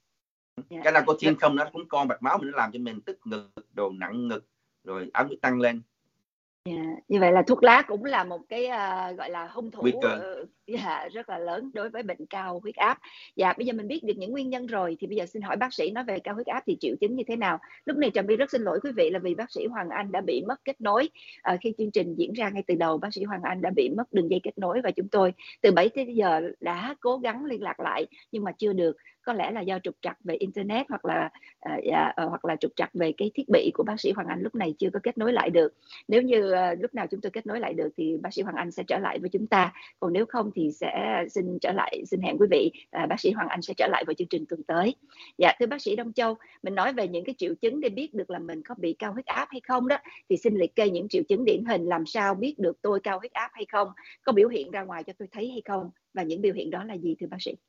Dạ. cái nicotine không nó cũng co mạch máu mình, nó làm cho mình tức ngực, đồ nặng ngực, rồi áp huyết tăng lên. Yeah. Như vậy là thuốc lá cũng là một cái uh, gọi là hung thủ Nguy cơ. uh, yeah, rất là lớn đối với bệnh cao huyết áp. Dạ, bây giờ mình biết được những nguyên nhân rồi, thì bây giờ xin hỏi bác sĩ, nói về cao huyết áp thì triệu chứng như thế nào? Lúc này Trà My rất xin lỗi quý vị là vì bác sĩ Hoàng Anh đã bị mất kết nối uh, khi chương trình diễn ra ngay từ đầu. Bác sĩ Hoàng Anh đã bị mất đường dây kết nối và chúng tôi từ bảy tới giờ đã cố gắng liên lạc lại nhưng mà chưa được. Có lẽ là do trục trặc về internet hoặc là uh, yeah, uh, hoặc là trục trặc về cái thiết bị của bác sĩ Hoàng Anh lúc này chưa có kết nối lại được. Nếu như uh, lúc nào chúng tôi kết nối lại được thì bác sĩ Hoàng Anh sẽ trở lại với chúng ta, còn nếu không thì sẽ xin trở lại xin hẹn quý vị uh, bác sĩ Hoàng Anh sẽ trở lại vào chương trình tuần tới. Dạ, thưa bác sĩ Đông Châu, mình nói về những cái triệu chứng để biết được là mình có bị cao huyết áp hay không đó, thì xin liệt kê những triệu chứng điển hình làm sao biết được tôi cao huyết áp hay không, có biểu hiện ra ngoài cho tôi thấy hay không, và những biểu hiện đó là gì thưa bác sĩ?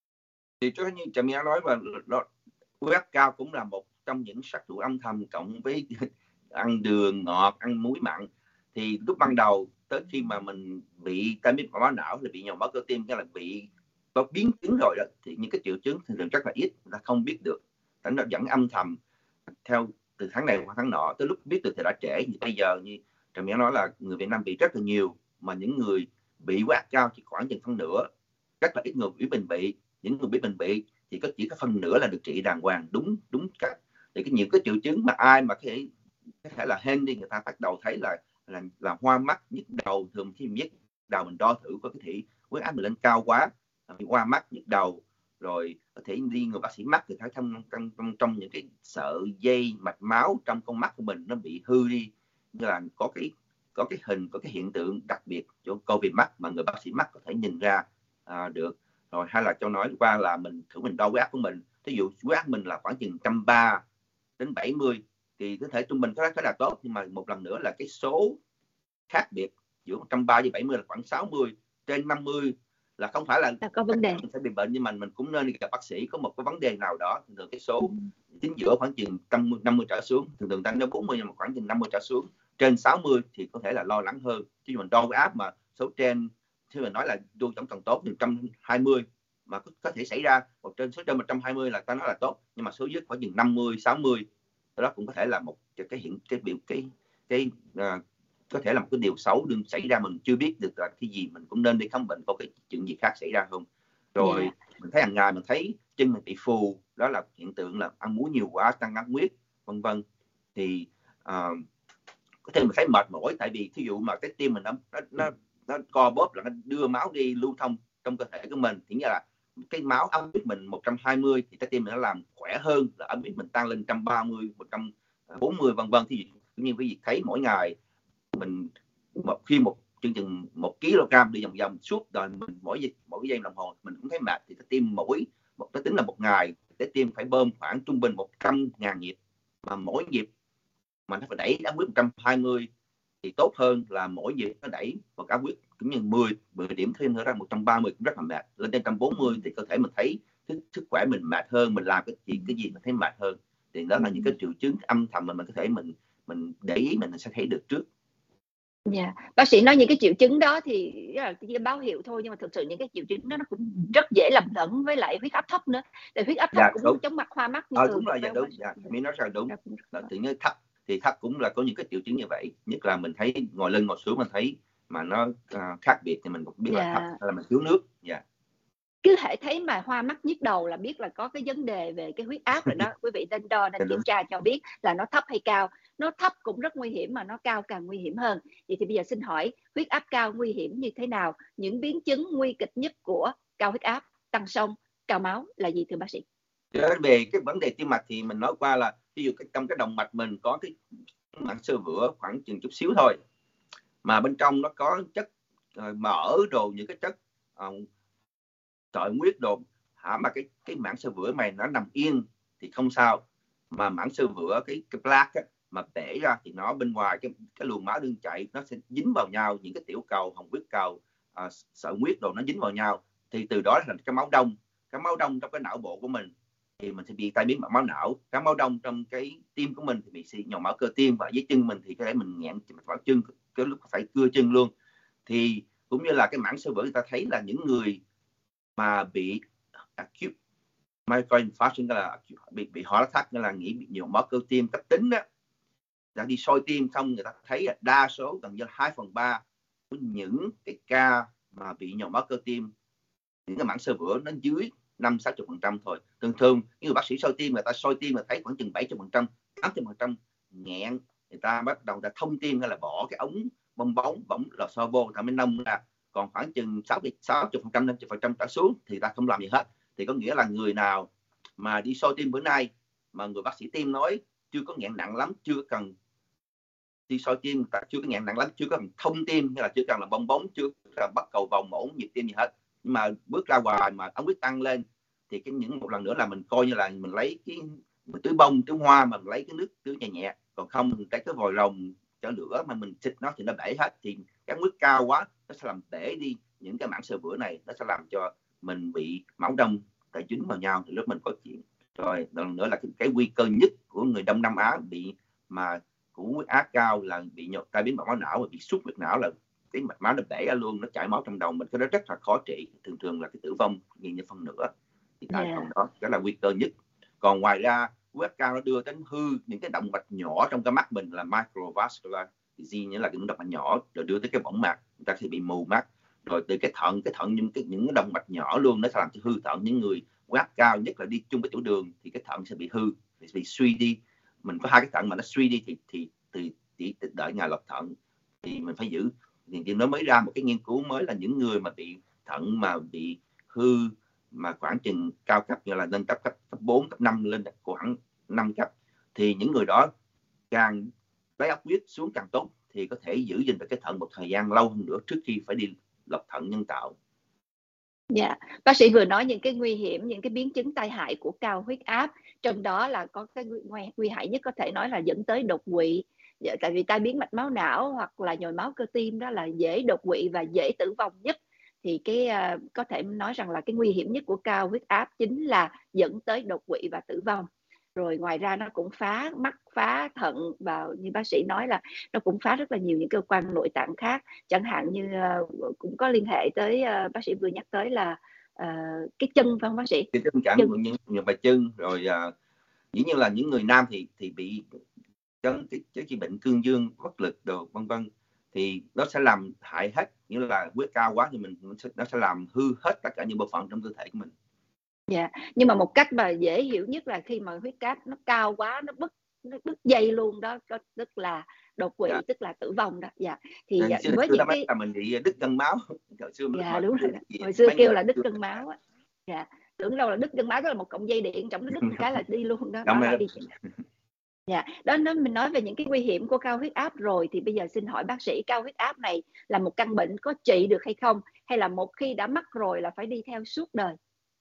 Thì cho như Trà My nói, và huyết áp cao cũng là một trong những sát thủ âm thầm, cộng với ăn đường ngọt, ăn muối mặn. Thì lúc ban đầu tới khi mà mình bị tai biến mạch máu não, là bị nhồi máu cơ tim, hay là bị có biến chứng rồi đó, thì những cái triệu chứng thì thường rất là ít, người ta không biết được, nó vẫn âm thầm theo từ tháng này qua tháng nọ, tới lúc biết được thì đã trễ. Thì bây giờ như Trà My nói là người Việt Nam bị rất là nhiều, mà những người bị huyết áp cao chỉ khoảng chừng phân nửa, rất là ít người biết mình bị. Những người biết mình bị thì có chỉ có phân nửa là được trị đàng hoàng đúng đúng cách. Thì cái những cái triệu chứng mà ai mà có thể có thể là hên đi, người ta bắt đầu thấy là là là hoa mắt, nhức đầu. Thường khi mình nhức đầu mình đo thử có cái thể huyết áp mình lên cao quá, bị hoa mắt, nhức đầu, rồi có thể đi người bác sĩ mắt thì thấy trong trong trong, trong những cái sợi dây mạch máu trong con mắt của mình nó bị hư đi, như là có cái có cái hình có cái hiện tượng đặc biệt chỗ câu viền mắt mà người bác sĩ mắt có thể nhìn ra à, được. Rồi hay là cho nói qua là mình thử mình đo huyết áp của mình, ví dụ huyết áp mình là khoảng chừng một trăm ba mươi đến bảy mươi thì có thể trung bình khá khá là tốt, nhưng mà một lần nữa là cái số khác biệt giữa một trăm ba mươi với bảy mươi là khoảng sáu mươi, trên năm mươi là không phải là, là có vấn đề mình sẽ bị bệnh, nhưng mà mình cũng nên đi gặp bác sĩ có một cái vấn đề nào đó. Thường cái số chính giữa khoảng chừng năm mươi trở xuống, thường thường tăng đến bốn mươi, nhưng mà khoảng chừng năm mươi trở xuống, trên sáu mươi thì có thể là lo lắng hơn. Chứ mình đo huyết áp mà số trên, thì mình nói là đo tổng càng tốt, một trăm hai mươi mà có, có thể xảy ra một trên số trên một trăm hai mươi là ta nói là tốt, nhưng mà số dưới khoảng chừng năm mươi, sáu mươi đó cũng có thể là một cái hiện cái biểu cái cái uh, có thể là một cái điều xấu đừng xảy ra, mình chưa biết được là cái gì, mình cũng nên đi khám bệnh có cái chuyện gì khác xảy ra không. Rồi yeah. Mình thấy hàng ngày mình thấy chân mình bị phù, đó là hiện tượng là ăn muối nhiều quá, tăng áp huyết vân vân. Thì uh, có thể mình thấy mệt mỏi, tại vì thí dụ mà cái tim mình nó nó nó co bóp là nó đưa máu đi lưu thông trong cơ thể của mình, thì nghĩa là cái máu áp huyết mình một trăm hai mươi thì trái tim mình nó làm khỏe hơn là áp huyết mình tăng lên một trăm ba mươi, một trăm bốn mươi vân vân. Thì như quý vị thấy mỗi ngày mình một khi một chừng chừng một ki lô gam đi vòng vòng suốt đời mình, mỗi mỗi giây đồng hồ mình cũng thấy mệt. Thì cái tim mỗi một cái tính là một ngày cái tim phải bơm khoảng trung bình một trăm ngàn nhịp, mà mỗi nhịp mà nó phải đẩy áp huyết một trăm hai mươi thì tốt hơn là mỗi nhịp nó đẩy một áp huyết cũng như mười, mười điểm thêm nữa ra một trăm ba mươi cũng rất là mệt. Lên đến một trăm bốn mươi thì cơ thể mình thấy sức, sức khỏe mình mệt hơn, mình làm cái gì cái gì mình thấy mệt hơn. Thì đó là những cái triệu chứng âm thầm mà mình có thể mình mình để ý mình sẽ thấy được trước. Dạ, yeah. Bác sĩ nói những cái triệu chứng đó thì là cái báo hiệu thôi, nhưng mà thực sự những cái triệu chứng đó nó cũng rất dễ lầm lẫn với lại huyết áp thấp nữa. Tại huyết áp thấp dạ, cũng đúng. Chóng mặt, hoa mắt như ờ, thường. Đúng rồi, dạ đúng. Dạ, mình nói rằng đúng. Là tự nhiên thấp thì thấp cũng là có những cái triệu chứng như vậy, nhất là mình thấy ngồi lên ngồi xuống mình thấy mà nó uh, khác biệt thì mình cũng biết yeah. là thấp hay là mình thiếu nước. Dạ. Yeah. Cứ hễ thấy mà hoa mắt nhức đầu là biết là có cái vấn đề về cái huyết áp rồi đó. Quý vị nên đo nên kiểm tra cho biết là nó thấp hay cao. Nó thấp cũng rất nguy hiểm, mà nó cao càng nguy hiểm hơn. Vậy thì bây giờ xin hỏi huyết áp cao nguy hiểm như thế nào? Những biến chứng nguy kịch nhất của cao huyết áp, tăng sông, cao máu là gì thưa bác sĩ? Về cái vấn đề tim mạch thì mình nói qua là ví dụ trong cái động mạch mình có cái mảng xơ vữa khoảng chừng chút xíu thôi, mà bên trong nó có chất uh, mỡ đồ, những cái chất uh, sợi huyết đồ hả, mà cái cái mảng xơ vữa này nó nằm yên thì không sao, mà mảng xơ vữa cái cái plaque á, mà bể ra thì nó bên ngoài cái cái luồng máu đương chạy nó sẽ dính vào nhau, những cái tiểu cầu, hồng huyết cầu, uh, sợi huyết đồ nó dính vào nhau, thì từ đó là cái máu đông. Cái máu đông trong cái não bộ của mình thì mình sẽ bị tai biến mạch máu não. Cái máu đông trong cái tim của mình thì bị xị nhồi máu cơ tim, và dưới chân mình thì có thể mình nghẹn mạch máu chân, cái lúc phải cưa chân luôn. Thì cũng như là cái mảng xơ vữa, người ta thấy là những người mà bị acute myocardial infarction, là bị bị heart attack, nghĩa là nghĩ bị nhồi máu cơ tim cấp tính đó, đã đi soi tim xong, người ta thấy là đa số gần như hai phần ba của những cái ca mà bị nhồi máu cơ tim, những cái mảng xơ vữa nó dưới năm sáu mươi phần trăm thôi. Thường thường những người bác sĩ soi tim, người ta soi tim mà thấy khoảng chừng bảy mươi phần trăm, tám mươi phần trăm nghẹn, người ta bắt đầu đã thông tim, hay là bỏ cái ống bong bóng bóng lò xo vô, người ta mới nông ra. Còn khoảng chừng sáu mươi phần trăm, năm mươi phần trăm trở xuống thì ta không làm gì hết. Thì có nghĩa là người nào mà đi soi tim bữa nay mà người bác sĩ tim nói chưa có nghẹn nặng lắm, chưa cần đi soi tim, ta chưa có nghẹn nặng lắm, chưa có cần thông tim, hay là chưa cần là bong bóng, chưa cần bắt cầu vòng mổ nhịp tim gì hết, nhưng mà bước ra ngoài mà ống huyết tăng lên, thì cái những một lần nữa là mình coi như là mình lấy cái mình tưới bông tưới hoa, mà mình lấy cái nước tưới nhẹ nhẹ. Còn không mình lấy cái vòi rồng chở lửa mà mình xịt nó thì nó bể hết. Thì cái huyết cao quá nó sẽ làm bể đi những cái mảng xơ vữa này, nó sẽ làm cho mình bị máu đông tại dính vào nhau thì lúc mình có chuyện. Rồi lần nữa là cái, cái nguy cơ nhất của người Đông Nam Á bị mà cũng huyết áp cao là bị nhồi tai biến mạch máu não, và bị xuất huyết não, là cái mạch máu nó bể ra luôn, nó chảy máu trong đầu mình. Cái đó rất là khó trị, thường thường là cái tử vong gần như phân nửa. Thì tại Yeah. phần đó đó là nguy cơ nhất. Còn ngoài ra huyết áp cao nó đưa đến hư những cái động mạch nhỏ trong cái mắt mình, là microvascular disease, nghĩa là những động mạch nhỏ, rồi đưa tới cái võng mạc, người ta sẽ bị mù mắt. Rồi từ cái thận, cái thận những cái những cái động mạch nhỏ luôn, nó sẽ làm cho hư thận. Những người huyết áp cao, nhất là đi chung với tiểu đường, thì cái thận sẽ bị hư, bị suy đi. Mình có hai cái thận mà nó suy đi thì thì thì chỉ đợi ngày lọc thận thì mình phải giữ. Thì nó mới ra một cái nghiên cứu mới là những người mà bị thận mà bị hư mà khoảng chừng cao cấp, như là lên cấp cấp cấp bốn, cấp năm, lên khoảng năm cấp, thì những người đó càng lấy áp huyết xuống càng tốt, thì có thể giữ gìn được cái thận một thời gian lâu hơn nữa trước khi phải đi lọc thận nhân tạo. Dạ, yeah. Bác sĩ vừa nói những cái nguy hiểm, những cái biến chứng tai hại của cao huyết áp, trong đó là có cái nguy, nguy hại nhất có thể nói là dẫn tới đột quỵ. Dạ, tại vì tai biến mạch máu não hoặc là nhồi máu cơ tim đó là dễ đột quỵ và dễ tử vong nhất. Thì cái uh, có thể nói rằng là cái nguy hiểm nhất của cao huyết áp chính là dẫn tới đột quỵ và tử vong. Rồi ngoài ra nó cũng phá mắt, phá thận, và như bác sĩ nói là nó cũng phá rất là nhiều những cơ quan nội tạng khác, chẳng hạn như uh, cũng có liên hệ tới uh, bác sĩ vừa nhắc tới là uh, cái chân, phải không bác sĩ? Cái chân chẳng của những những bài chân. Rồi uh, dĩ nhiên là những người nam thì thì bị cái cái, cái bệnh cương dương bất lực đồ vân vân, thì nó sẽ làm hại hết. Như là huyết cao quá thì mình nó sẽ làm hư hết tất cả những bộ phận trong cơ thể của mình. Dạ, yeah. Nhưng mà một cách mà dễ hiểu nhất là khi mà huyết áp nó cao quá, nó bứt nó đứt dây luôn đó, có tức là đột quỵ, yeah. tức là tử vong đó. Dạ. Yeah. Thì Nên, với xưa những cái là mình bị đứt gân máu. Hồi xưa dạ yeah, đúng rồi. Hồi xưa kêu là đứt gân máu á. Dạ. Yeah. Tưởng đâu là đứt gân máu, đó là một cọng dây điện trong nó đứt một cái là đi luôn đó. Đó là đi. Dạ, đó nó mình nói về những cái nguy hiểm của cao huyết áp rồi, thì bây giờ xin hỏi bác sĩ, cao huyết áp này là một căn bệnh có trị được hay không, hay là một khi đã mắc rồi là phải đi theo suốt đời?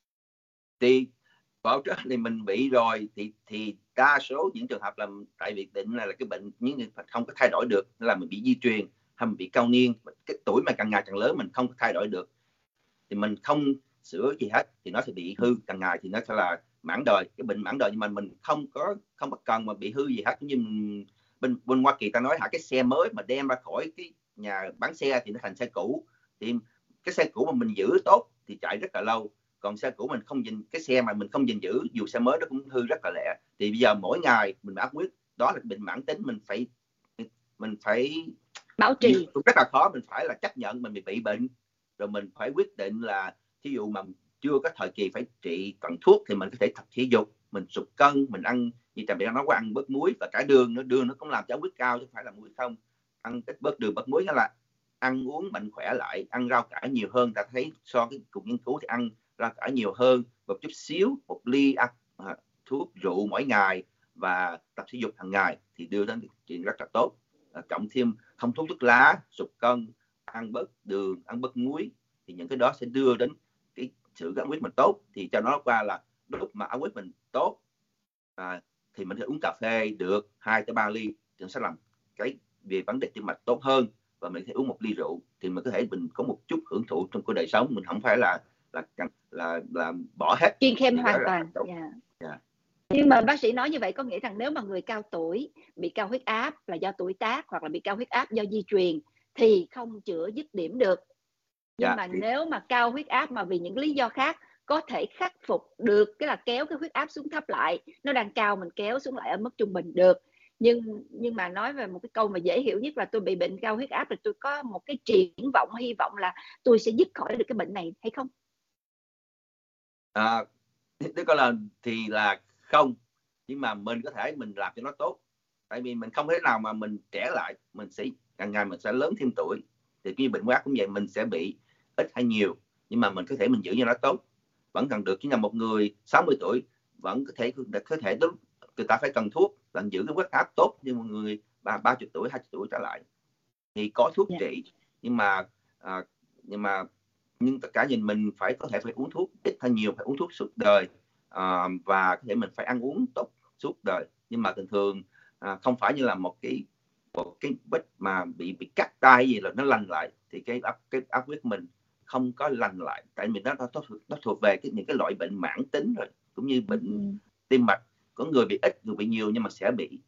Thì bảo trước thì mình bị rồi thì thì đa số những trường hợp là tại vì định là, là cái bệnh những người không có thay đổi được, là mình bị di truyền hay mình bị cao niên, cái tuổi mà càng ngày càng lớn mình không có thay đổi được, thì mình không sửa gì hết thì nó sẽ bị hư càng ngày, thì nó sẽ là mãn đời, cái bệnh mãn đời. Nhưng mà mình không có không có cần mà bị hư gì hết. Như mình, bên bên Hoa Kỳ ta nói hả, cái xe mới mà đem ra khỏi cái nhà bán xe thì nó thành xe cũ, thì cái xe cũ mà mình giữ tốt thì chạy rất là lâu. Còn xe cũ mình không gìn, cái xe mà mình không gìn giữ, dù xe mới nó cũng hư rất là lẹ. Thì bây giờ mỗi ngày mình áp huyết, đó là bệnh mãn tính, mình phải mình phải bảo trì, cũng rất là khó. Mình phải là chấp nhận mình bị bị bệnh, rồi mình phải quyết định là thí dụ mà chưa có thời kỳ phải trị cần thuốc thì mình có thể tập thể dục, mình sụt cân, mình ăn như Trà Mỹ đang nói qua, ăn bớt muối và cả đường nữa. Đường nó cũng làm cho huyết cao chứ không phải là muối không. Ăn ít bớt đường bớt muối, đó là ăn uống mạnh khỏe lại, ăn rau cải nhiều hơn. Ta thấy so với cuộc nghiên cứu thì ăn rau cải nhiều hơn một chút xíu, một ly ăn à, thuốc rượu mỗi ngày và tập thể dục hàng ngày thì đưa đến chuyện rất là tốt. À, cộng thêm không thuốc thuốc lá, sụt cân, ăn bớt đường, ăn bớt muối, thì những cái đó sẽ đưa đến cái sự áp huyết mình tốt. Thì cho nó qua là lúc mà áp huyết mình tốt à, thì mình sẽ uống cà phê được hai tới ba ly thì nó sẽ làm cái về vấn đề tim mạch tốt hơn. Và mình sẽ uống một ly rượu thì mình có thể mình có một chút hưởng thụ trong cuộc đời sống, mình không phải là là là là, là bỏ hết kiêng khem hoàn toàn. Yeah. Yeah. Nhưng mà bác sĩ nói như vậy có nghĩa rằng nếu mà người cao tuổi bị cao huyết áp là do tuổi tác hoặc là bị cao huyết áp do di truyền thì không chữa dứt điểm được. Nhưng Yeah, mà thì... nếu mà cao huyết áp mà vì những lý do khác có thể khắc phục được, cái là kéo cái huyết áp xuống thấp lại, nó đang cao mình kéo xuống lại ở mức trung bình được. Nhưng nhưng mà nói về một cái câu mà dễ hiểu nhất là tôi bị bệnh cao huyết áp, là tôi có một cái triển vọng, hy vọng là tôi sẽ dứt khỏi được cái bệnh này hay không? À, nếu có lần thì là không, nhưng mà mình có thể mình làm cho nó tốt. Tại vì mình không thể nào mà mình trẻ lại, mình sẽ càng ngày mình sẽ lớn thêm tuổi. Thì cái bệnh huyết áp cũng vậy, mình sẽ bị ít hay nhiều, nhưng mà mình có thể mình giữ cho nó tốt vẫn cần được. Chứ là một người sáu mươi tuổi vẫn có thể có thể đúng, người ta phải cần thuốc để giữ cái huyết áp tốt, nhưng một người ba ba chục tuổi hai chục tuổi trở lại thì có thuốc Yeah. trị, nhưng mà à, nhưng mà nhưng tất cả nhìn mình phải có thể phải uống thuốc ít hay nhiều, phải uống thuốc suốt đời, à, và có thể mình phải ăn uống tốt suốt đời. Nhưng mà thường thường à, không phải như là một cái một cái vết mà bị bị cắt tay gì là nó lành lại, thì cái áp cái áp huyết mình không có lành lại, tại vì nó nó, nó thuộc về cái những cái loại bệnh mãn tính rồi, cũng như bệnh Ừ. tim mạch, có người bị ít, người bị nhiều nhưng mà sẽ bị.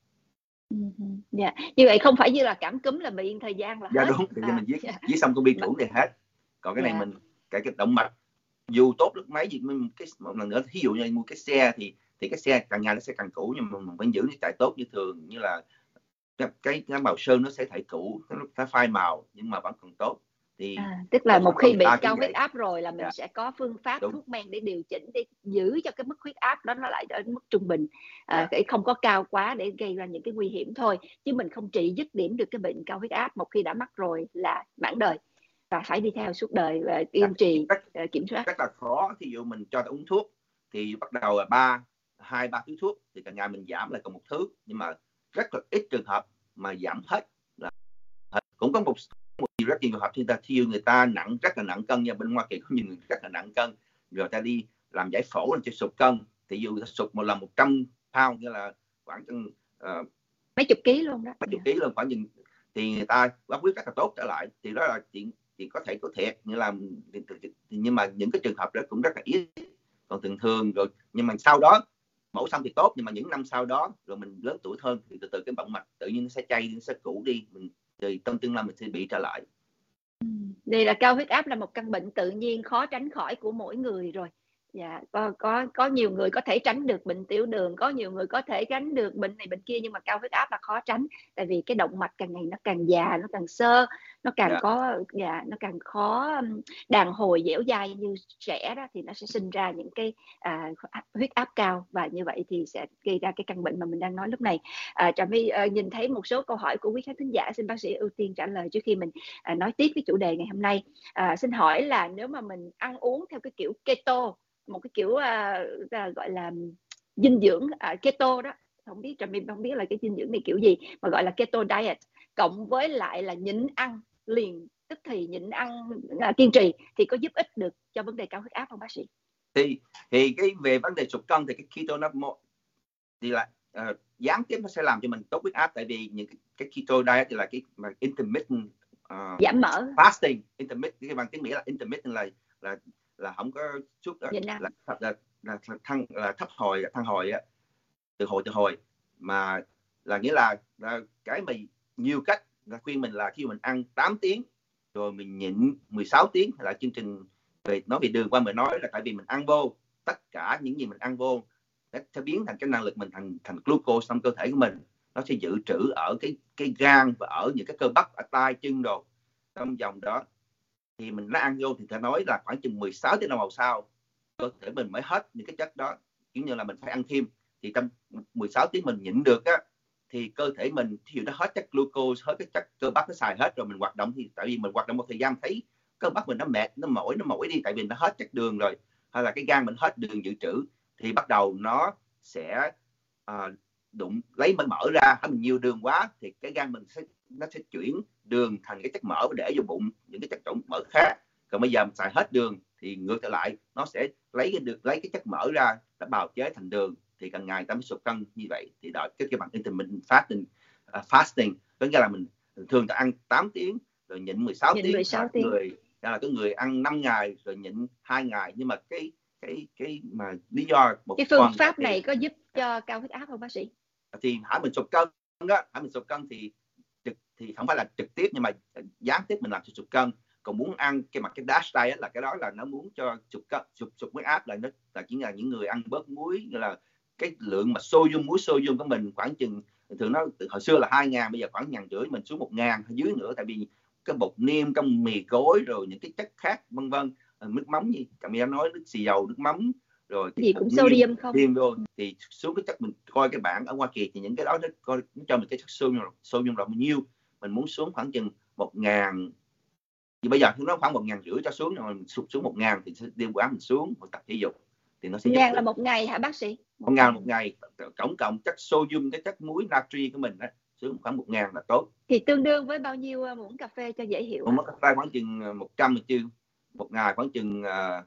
Dạ, yeah. Như vậy không phải như là cảm cúm là bị thời gian là Dạ hết. đúng, thì à, mình viết yeah. viết xong con vi khuẩn thì hết. Còn cái Dạ. này mình cái cái động mạch dù tốt được mấy gì, mình cái một lần nữa ví dụ như mua cái xe thì thì cái xe càng ngày nó sẽ càng cũ, nhưng mà mình vẫn giữ nó chạy tốt như thường, như là cái cái, cái màu sơn nó sẽ thay cũ, nó, nó phai màu nhưng mà vẫn còn tốt. Thì À, tức là cuộc một sống khi người bị ta cũng cao huyết vậy. áp rồi là mình Dạ, sẽ có phương pháp đúng. thuốc men để điều chỉnh, để giữ cho cái mức huyết áp đó nó lại ở mức trung bình, à, Dạ. không có cao quá để gây ra những cái nguy hiểm thôi. Chứ mình không trị dứt điểm được cái bệnh cao huyết áp, một khi đã mắc rồi là mãn đời và phải đi theo suốt đời và kiên Dạ. trì Rất, kiểm soát. rất là khó. Thí dụ mình cho ta uống thuốc thì bắt đầu là ba hai ba thứ thuốc thì càng ngày mình giảm lại còn một thứ, nhưng mà rất là ít trường hợp mà giảm hết. Là cũng có một một rất nhiều trường hợp thì ta thiêu người ta nặng, rất là nặng cân nha. Bên Hoa Kỳ có nhiều người rất là nặng cân rồi ta đi làm giải phẫu làm cho sụt cân, thì dù ta sụt một lần một trăm pound, như là khoảng uh, mấy chục ký luôn đó, mấy chục ký luôn khoảng chừng, thì người ta bác quyết rất là tốt trở lại. Thì đó là chuyện thì có thể có thiệt, như là nhưng mà những cái trường hợp đó cũng rất là ít. Còn thường thường rồi, nhưng mà sau đó mổ xong thì tốt, nhưng mà những năm sau đó rồi mình lớn tuổi hơn thì từ từ cái động mạch tự nhiên nó sẽ chay, nó sẽ cũ đi, mình thì trong tương lai mình sẽ bị trở lại. Đây là cao huyết áp là một căn bệnh tự nhiên khó tránh khỏi của mỗi người rồi. Dạ, có có có nhiều người có thể tránh được bệnh tiểu đường, có nhiều người có thể tránh được bệnh này bệnh kia, nhưng mà cao huyết áp là khó tránh, tại vì cái động mạch càng ngày nó càng già, nó càng xơ, nó càng Yeah. có dạ, nó càng khó đàn hồi dẻo dai như trẻ đó, thì nó sẽ sinh ra những cái à, huyết áp cao, và như vậy thì sẽ gây ra cái căn bệnh mà mình đang nói lúc này. À, Trà My à, nhìn thấy một số câu hỏi của quý khán thính giả, xin bác sĩ ưu tiên trả lời trước khi mình à, nói tiếp cái chủ đề ngày hôm nay. À, xin hỏi là nếu mà mình ăn uống theo cái kiểu keto, một cái kiểu à, gọi là dinh dưỡng à, keto đó, không biết Trà My không biết là cái dinh dưỡng này kiểu gì mà gọi là keto diet, cộng với lại là nhịn ăn liền tức thì nhịn ăn à, kiên trì, thì có giúp ích được cho vấn đề cao huyết áp không bác sĩ? Thì thì cái về vấn đề sụt cân thì cái keto nó thì là uh, gián tiếp nó sẽ làm cho mình tốt huyết áp, tại vì những cái, cái keto diet thì là cái mà intermittent uh, giảm mỡ fasting. Intermittent cái bằng tiếng Mỹ là intermittent là là là không có chút đó, là, là, là, là thăng là thấp hồi thăng hồi á, từ hồi từ hồi mà là nghĩa là, là cái mà nhiều cách là khuyên mình là khi mình ăn tám tiếng rồi mình nhịn mười sáu tiếng, là chương trình về nói về đường qua mình nói là tại vì mình ăn vô tất cả những gì mình ăn vô nó sẽ biến thành cái năng lực mình thành thành glucose trong cơ thể của mình, nó sẽ dự trữ ở cái cái gan và ở những cái cơ bắp ở tay chân đồ trong vòng đó. Thì mình nó ăn vô thì ta nói là khoảng chừng mười sáu tiếng đồng hồ sau cơ thể mình mới hết những cái chất đó, kiểu như là mình phải ăn thêm. Thì trong mười sáu tiếng mình nhịn được á, thì cơ thể mình thí dụ nó hết chất glucose, hết cái chất cơ bắp nó xài hết rồi, mình hoạt động thì tại vì mình hoạt động một thời gian thấy cơ bắp mình nó mệt, nó mỏi nó mỏi đi, tại vì nó hết chất đường rồi, hay là cái gan mình hết đường dự trữ, thì bắt đầu nó sẽ à, đụng lấy mỡ mỡ ra. Hay mình nhiều đường quá thì cái gan mình sẽ nó sẽ chuyển đường thành cái chất mỡ để vô bụng, những cái chất trọng mỡ khác. Còn bây giờ mình xài hết đường thì ngược trở lại, nó sẽ lấy cái được lấy cái chất mỡ ra đã bào chế thành đường, thì càng ngày ta mới sụt cân như vậy. Thì đó cái cái bằng intermittent fasting, uh, fasting có nghĩa là mình thường ta ăn tám tiếng rồi nhịn mười sáu tiếng, mười sáu là tiếng. người là có người ăn năm ngày rồi nhịn hai ngày. Nhưng mà cái cái cái mà lý do một cái phương phần pháp thì, này có giúp cho cao huyết áp không bác sĩ? Thì hỏi mình sụt cân đó, hỏi mình sụt cân thì trực thì không phải là trực tiếp nhưng mà gián tiếp mình làm cho sụt cân. Còn muốn ăn cái mặt cái dash diet là cái đó là nó muốn cho sụt cân, sụt sụt huyết áp là nó là chỉ là những người ăn bớt muối, như là cái lượng mà sodium muối sodium của mình khoảng chừng thường nó hồi xưa là hai ngàn, bây giờ khoảng ngàn rưỡi, mình xuống một ngàn hay dưới nữa, tại vì cái bột niêm trong mì gói rồi những cái chất khác vân vân, nước mắm như Cà đã nói, nước xì dầu, nước mắm rồi cái gì cũng sodium không thêm vô thì xuống cái chất mình coi cái bảng ở Hoa Kỳ thì những cái đó nó coi nó cho mình cái chất sodium sodium là bao nhiêu, mình muốn xuống khoảng chừng một ngàn thì bây giờ nó khoảng một ngàn rưỡi cho xuống, rồi mình sụt xuống một ngàn thì sẽ đi quá mình xuống mình tập thể dục thì nó sẽ một ngàn là một ngày hả bác sĩ? một ngàn một ngày, tổng cộng chất sodium, cái chất muối natri của mình đó xuống khoảng một ngàn là tốt. Thì tương đương với bao nhiêu muỗng cà phê cho dễ hiểu? Một muỗng cà phê khoảng chừng một trăm chứ, một ngày khoảng chừng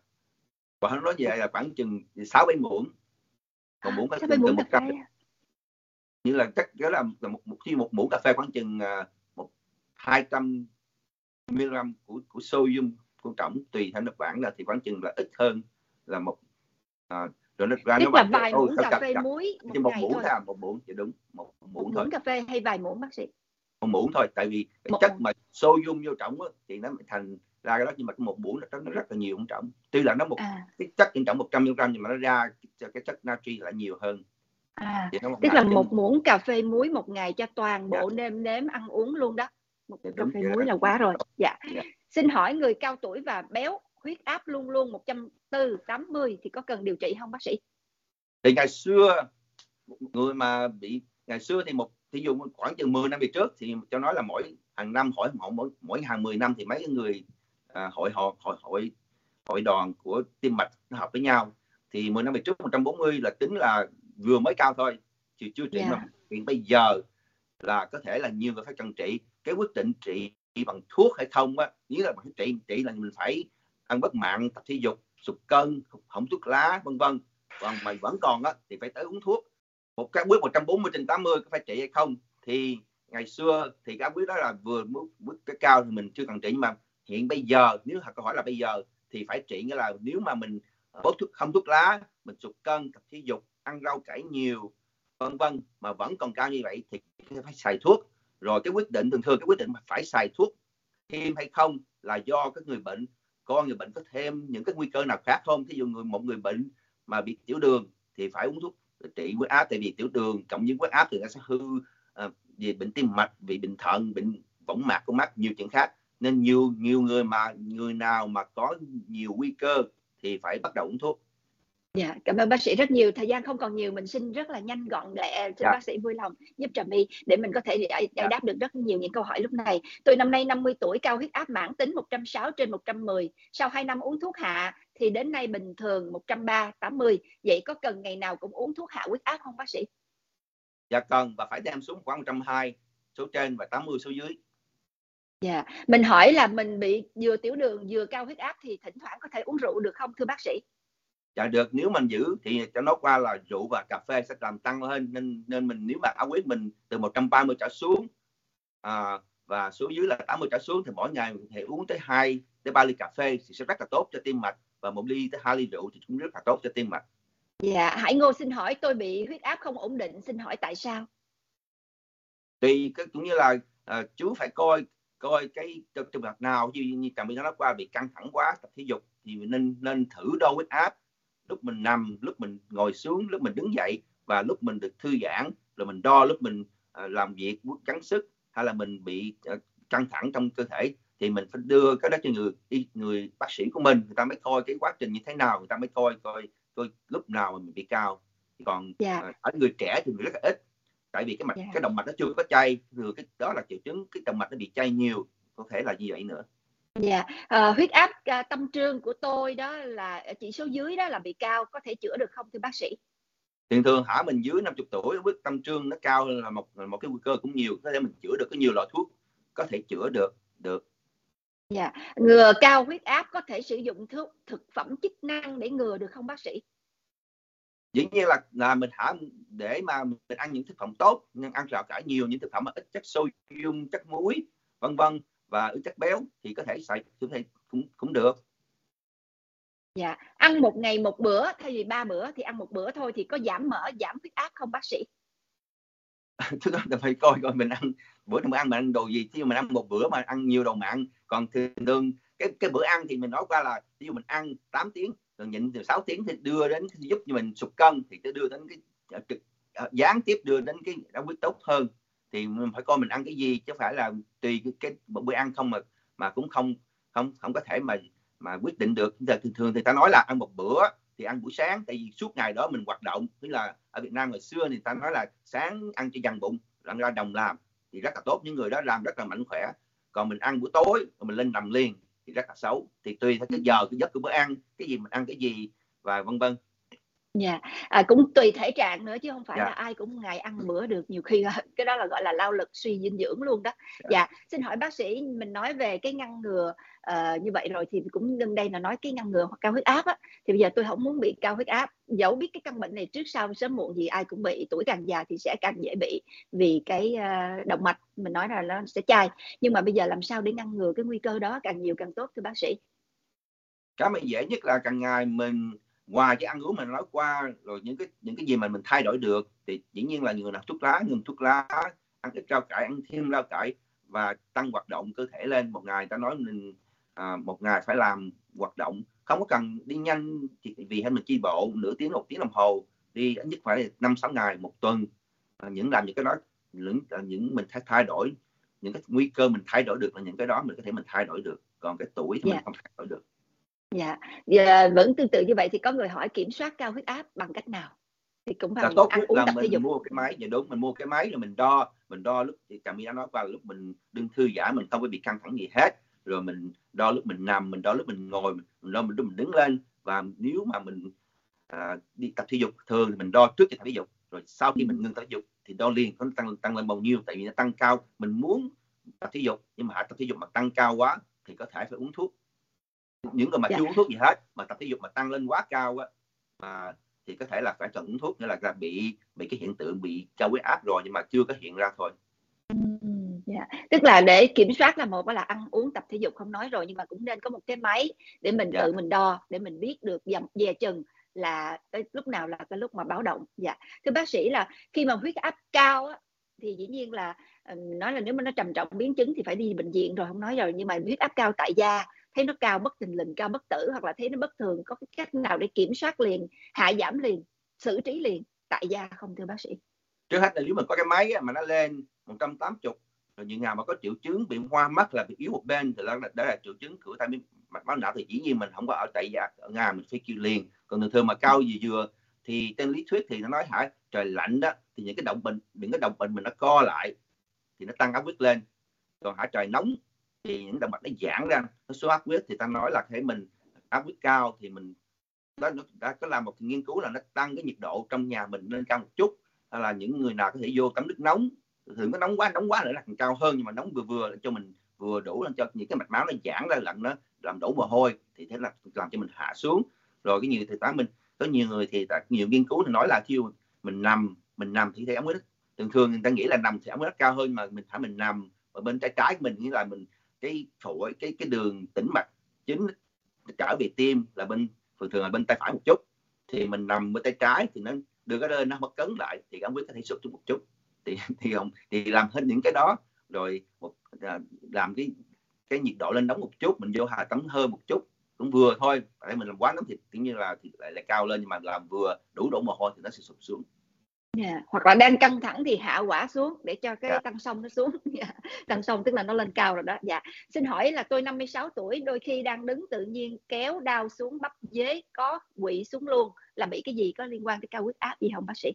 và nó nói vậy là khoảng chừng sáu bảy muỗng. Còn muỗng à, từ một trăm như là chắc đó là một một khi một muỗng cà phê khoảng chừng một hai trăm mi-li-gam của của sodium của trọng, tùy theo nước bản là thì khoảng chừng là ít hơn là một à, rồi nó ra tức nó là vài muỗng cà phê muối một, một ngày muỗng thôi. thôi, một muỗng thì đúng, một muỗng, một thôi. muỗng cà phê hay vài muỗng bác sĩ? Một muỗng thôi, tại vì cái một chất muỗng. mà sodium vô trọng á, thì nó thành ra cái đó, nhưng mà một muỗng nó nó rất là nhiều không trọng, tuy là nó một à. cái chất trên trọng một trăm mi-li-gam nhưng mà nó ra cái, cái chất natri lại nhiều hơn. À, tức là một chứ... muỗng cà phê muối một ngày cho toàn bộ dạ. nêm nếm ăn uống luôn đó. Một dạ, cà phê dạ, muối dạ. là quá rồi. Dạ. dạ. Xin hỏi người cao tuổi và béo, huyết áp luôn luôn một trăm bốn, tám mươi thì có cần điều trị không bác sĩ? Thì ngày xưa người mà bị ngày xưa thì một ví dụ khoảng chừng mười năm về trước thì cho nói là mỗi hàng năm hỏi mỗi mỗi hàng mười năm thì mấy người à, hội họ hội hội hội đoàn của tim mạch nó hợp với nhau, thì mười năm về trước một trăm bốn mươi là tính là vừa mới cao thôi, chưa chưa trị. yeah. Mà hiện bây giờ là có thể là nhiều người phải cần trị. Cái quyết định trị bằng thuốc hay không á, nếu là bằng trị trị là mình phải ăn bớt mặn, tập thể dục, sụt cân, không thuốc lá vân vân. Còn mà vẫn còn á thì phải tới uống thuốc. Một cái quyết một trăm bốn mươi trên tám mươi có phải trị hay không, thì ngày xưa thì cái quyết đó là vừa mức mức cái cao thì mình chưa cần trị, nhưng mà hiện bây giờ nếu câu hỏi là bây giờ thì phải trị, nghĩa là nếu mà mình bớt thuốc, không thuốc lá, mình sụt cân, tập thể dục, ăn rau cải nhiều vân vân mà vẫn còn cao như vậy thì phải xài thuốc. Rồi cái quyết định thường thường cái quyết định phải xài thuốc thêm hay không là do cái người bệnh, coi người bệnh có thêm những cái nguy cơ nào khác không. Thí dụ người một người bệnh mà bị tiểu đường thì phải uống thuốc trị huyết áp, tại vì tiểu đường cộng với huyết áp thì nó sẽ hư à, về bệnh tim mạch, bị bệnh thận, bệnh võng mạc của mắt, nhiều chuyện khác. Nên nhiều nhiều người mà người nào mà có nhiều nguy cơ thì phải bắt đầu uống thuốc. Dạ, cảm ơn bác sĩ rất nhiều. Thời gian không còn nhiều, mình xin rất là nhanh gọn lẹ. Xin dạ. bác sĩ vui lòng giúp Trà My để mình có thể giải, giải đáp được rất nhiều những câu hỏi lúc này. Tôi năm nay năm mươi tuổi, cao huyết áp mãn tính một trăm sáu trên một trăm mười. Sau hai năm uống thuốc hạ thì đến nay bình thường một trăm ba, tám mươi. Vậy có cần ngày nào cũng uống thuốc hạ huyết áp không bác sĩ? Dạ cần, và phải đem xuống khoảng một trăm hai số trên và tám mươi số dưới. Dạ, mình hỏi là mình bị vừa tiểu đường vừa cao huyết áp thì thỉnh thoảng có thể uống rượu được không thưa bác sĩ? Dạ được, nếu mình giữ thì cho nó qua là rượu và cà phê sẽ làm tăng lên, nên nên mình nếu mà áo quyết mình từ một trăm ba mươi trở xuống à, và số dưới là tám mươi trở xuống thì mỗi ngày mình thể uống tới hai đến ba ly cà phê thì sẽ rất là tốt cho tim mạch, và một ly tới hai ly rượu thì cũng rất là tốt cho tim mạch. Dạ, Hải Ngô xin hỏi tôi bị huyết áp không ổn định, xin hỏi tại sao? Thì cái cũng như là à, chú phải coi coi cái trường hợp nào, như như Trà My nói qua bị căng thẳng quá, tập thể dục thì mình nên nên thử đo huyết áp. Lúc mình nằm, lúc mình ngồi xuống, lúc mình đứng dậy, và lúc mình được thư giãn, rồi mình đo lúc mình uh, làm việc gắng sức hay là mình bị uh, căng thẳng trong cơ thể, thì mình phải đưa cái đó cho người người bác sĩ của mình, người ta mới coi cái quá trình như thế nào, người ta mới coi coi coi lúc nào mà mình bị cao. Còn yeah. uh, ở người trẻ thì rất là ít, tại vì cái mạch yeah. cái động mạch nó chưa có chây, rồi cái đó là triệu chứng cái động mạch nó bị chây nhiều, có thể là như vậy nữa. Dạ, à, huyết áp à, tâm trương của tôi đó là chỉ số dưới đó là bị cao, có thể chữa được không thưa bác sĩ? Thường thường hả mình dưới năm mươi tuổi huyết tâm trương nó cao là một một cái nguy cơ cũng nhiều, có thể mình chữa được, có nhiều loại thuốc có thể chữa được được. Dạ, ngừa cao huyết áp có thể sử dụng thuốc thực phẩm chức năng để ngừa được không bác sĩ? Dĩ nhiên là là mình hả để mà mình ăn những thực phẩm tốt, nhưng ăn rau cải nhiều, những thực phẩm mà ít chất sodium, chất muối vân vân và ít chất béo thì có thể xài có thể cũng cũng được. Dạ, ăn một ngày một bữa thay vì ba bữa thì ăn một bữa thôi thì có giảm mỡ, giảm huyết áp không bác sĩ? Thứ đó là phải coi coi mình ăn bữa nào mình ăn mình ăn đồ gì, chứ mình ăn một bữa mà ăn nhiều đồ mặn. Còn thường thường cái cái bữa ăn thì mình nói qua là ví dụ mình ăn tám tiếng rồi nhịn từ sáu tiếng thì đưa đến giúp cho mình sụt cân, thì sẽ đưa đến cái trực gián tiếp đưa đến cái đau huyết tốt hơn. Thì mình phải coi mình ăn cái gì, chứ phải là tùy cái, cái bữa ăn không mà mà cũng không không không có thể mà mà quyết định được. Thường thường thì ta nói là ăn một bữa thì ăn buổi sáng, tại vì suốt ngày đó mình hoạt động, tức là ở Việt Nam hồi xưa thì ta nói là sáng ăn cho dằn bụng rồi ra đồng làm thì rất là tốt, những người đó làm rất là mạnh khỏe. Còn mình ăn buổi tối rồi mình lên nằm liền thì rất là xấu. Thì tùy theo cái giờ cái giấc của bữa ăn, cái gì mình ăn cái gì và vân vân. Dạ, à, cũng tùy thể trạng nữa chứ không phải Dạ. là ai cũng ngày ăn bữa được, nhiều khi cái đó là gọi là lao lực suy dinh dưỡng luôn đó. Dạ. Dạ, xin hỏi bác sĩ, mình nói về cái ngăn ngừa ờ, như vậy rồi thì cũng gần đây là nói cái ngăn ngừa hoặc cao huyết áp á, thì bây giờ tôi không muốn bị cao huyết áp, dẫu biết cái căn bệnh này trước sau sớm muộn gì ai cũng bị, tuổi càng già thì sẽ càng dễ bị vì cái uh, động mạch mình nói là nó sẽ chai, nhưng mà bây giờ làm sao để ngăn ngừa cái nguy cơ đó càng nhiều càng tốt thưa bác sĩ? Cái mà dễ nhất là càng ngày mình ngoài cái ăn uống mình nói qua rồi, những cái những cái gì mà mình thay đổi được thì dĩ nhiên là người nào thuốc lá ngừng thuốc lá, ăn ít rau cải, ăn thêm rau cải và tăng hoạt động cơ thể lên. Một ngày ta nói mình à, một ngày phải làm hoạt động, không có cần đi nhanh vì hay mình chi bộ nửa tiếng một tiếng đồng hồ, đi ít nhất phải năm sáu ngày một tuần. À, những làm những cái đó, những những mình thay thay đổi những cái nguy cơ mình thay đổi được là những cái đó mình có thể mình thay đổi được, còn cái tuổi thì Dạ. mình không thay đổi được. Dạ, dạ, vẫn tương tự như vậy. Thì có người hỏi kiểm soát cao huyết áp bằng cách nào? Thì cũng Là bằng tốt ăn nhất uống là tập thể mình dục. mua cái máy. Dạ đúng, mình mua cái máy rồi mình đo mình đo lúc thì Trà My đã nói qua là lúc mình đừng thư giãn, mình không có bị căng thẳng gì hết, rồi mình đo lúc mình nằm, mình đo lúc mình ngồi, mình đo mình, mình đứng lên. Và nếu mà mình à, đi tập thể dục thường thì mình đo trước khi tập thể dục, rồi sau khi mình ngưng tập thể dục thì đo liền có tăng tăng lên bao nhiêu, tại vì nó tăng cao. Mình muốn tập thể dục nhưng mà tập thể dục mà tăng cao quá thì có thể phải uống thuốc. Những người mà Dạ. chưa uống thuốc gì hết mà tập thể dục mà tăng lên quá cao á mà thì có thể là phải cần uống thuốc, nghĩa là, là bị bị cái hiện tượng bị cao huyết áp rồi nhưng mà chưa có hiện ra thôi. Yeah. Tức là để kiểm soát là một là ăn uống tập thể dục không nói rồi, nhưng mà cũng nên có một cái máy để mình Dạ. tự mình đo để mình biết được dầm dè chừng là cái lúc nào là cái lúc mà báo động. Dạ. Thưa bác sĩ, là khi mà huyết áp cao á, thì dĩ nhiên là mình nói là nếu mà nó trầm trọng biến chứng thì phải đi bệnh viện rồi không nói rồi, nhưng mà huyết áp cao tại gia, thấy nó cao bất thình lình, cao bất tử hoặc là thấy nó bất thường, có cái cách nào để kiểm soát liền, hạ giảm liền, xử trí liền tại gia không thưa bác sĩ? Trước hết là nếu mình có cái máy á, mà nó lên một trăm tám mươi, rồi những nào mà có triệu chứng bị hoa mắt là bị yếu một bên thì đó là, đó là triệu chứng của tai biến mạch máu não, thì dĩ nhiên mình không có ở tại gia ở nhà mình phải kêu liền. Còn thường thường mà cao gì vừa thì trên lý thuyết thì nó nói hả, trời lạnh đó thì những cái động bệnh những cái động bệnh mình nó co lại thì nó tăng áp huyết lên. Còn hả trời nóng thì những động mạch nó giãn ra, nó số áp huyết, thì ta nói là khi mình áp huyết cao thì mình đó, nó đã có làm một nghiên cứu là nó tăng cái nhiệt độ trong nhà mình lên cao một chút, hay là những người nào có thể vô tắm nước nóng, thường có nóng quá nóng quá nữa là càng cao hơn, nhưng mà nóng vừa vừa để cho mình vừa đủ lên cho những cái mạch máu nó giãn ra, lạnh nó làm đổ mồ hôi thì thế là làm cho mình hạ xuống. Rồi cái nhiều thì tá mình có nhiều người thì nhiều nghiên cứu thì nói là khi mình nằm mình nằm thì thấy ấm huyết, thường thường người ta nghĩ là nằm thì ấm huyết cao hơn, mà mình phải mình nằm ở bên trái trái mình, nghĩa là mình cái phổi cái cái đường tĩnh mạch chính trở về tim là bên thường thường là bên tay phải một chút, thì mình nằm bên tay trái thì nó đưa cái lên nó mất cấn lại thì ấm huyết có thể sụt xuống một chút. Thì thì không thì làm hết những cái đó rồi một làm cái cái nhiệt độ lên nóng một chút, mình vô hà tắm hơi một chút cũng vừa thôi, tại mình làm quá nóng thì tự nhiên là thì lại, lại cao lên, nhưng mà làm vừa đủ đổ mồ hôi thì nó sẽ sụt xuống. Yeah. Hoặc là đang căng thẳng thì hạ quả xuống để cho cái Dạ. tăng xông nó xuống. Yeah. Tăng xông tức là nó lên cao rồi đó. Dạ. Xin hỏi là tôi năm mươi sáu tuổi, đôi khi đang đứng tự nhiên kéo đau xuống bắp dế, có quỵ xuống luôn, là bị cái gì, có liên quan tới cao huyết áp gì không bác sĩ?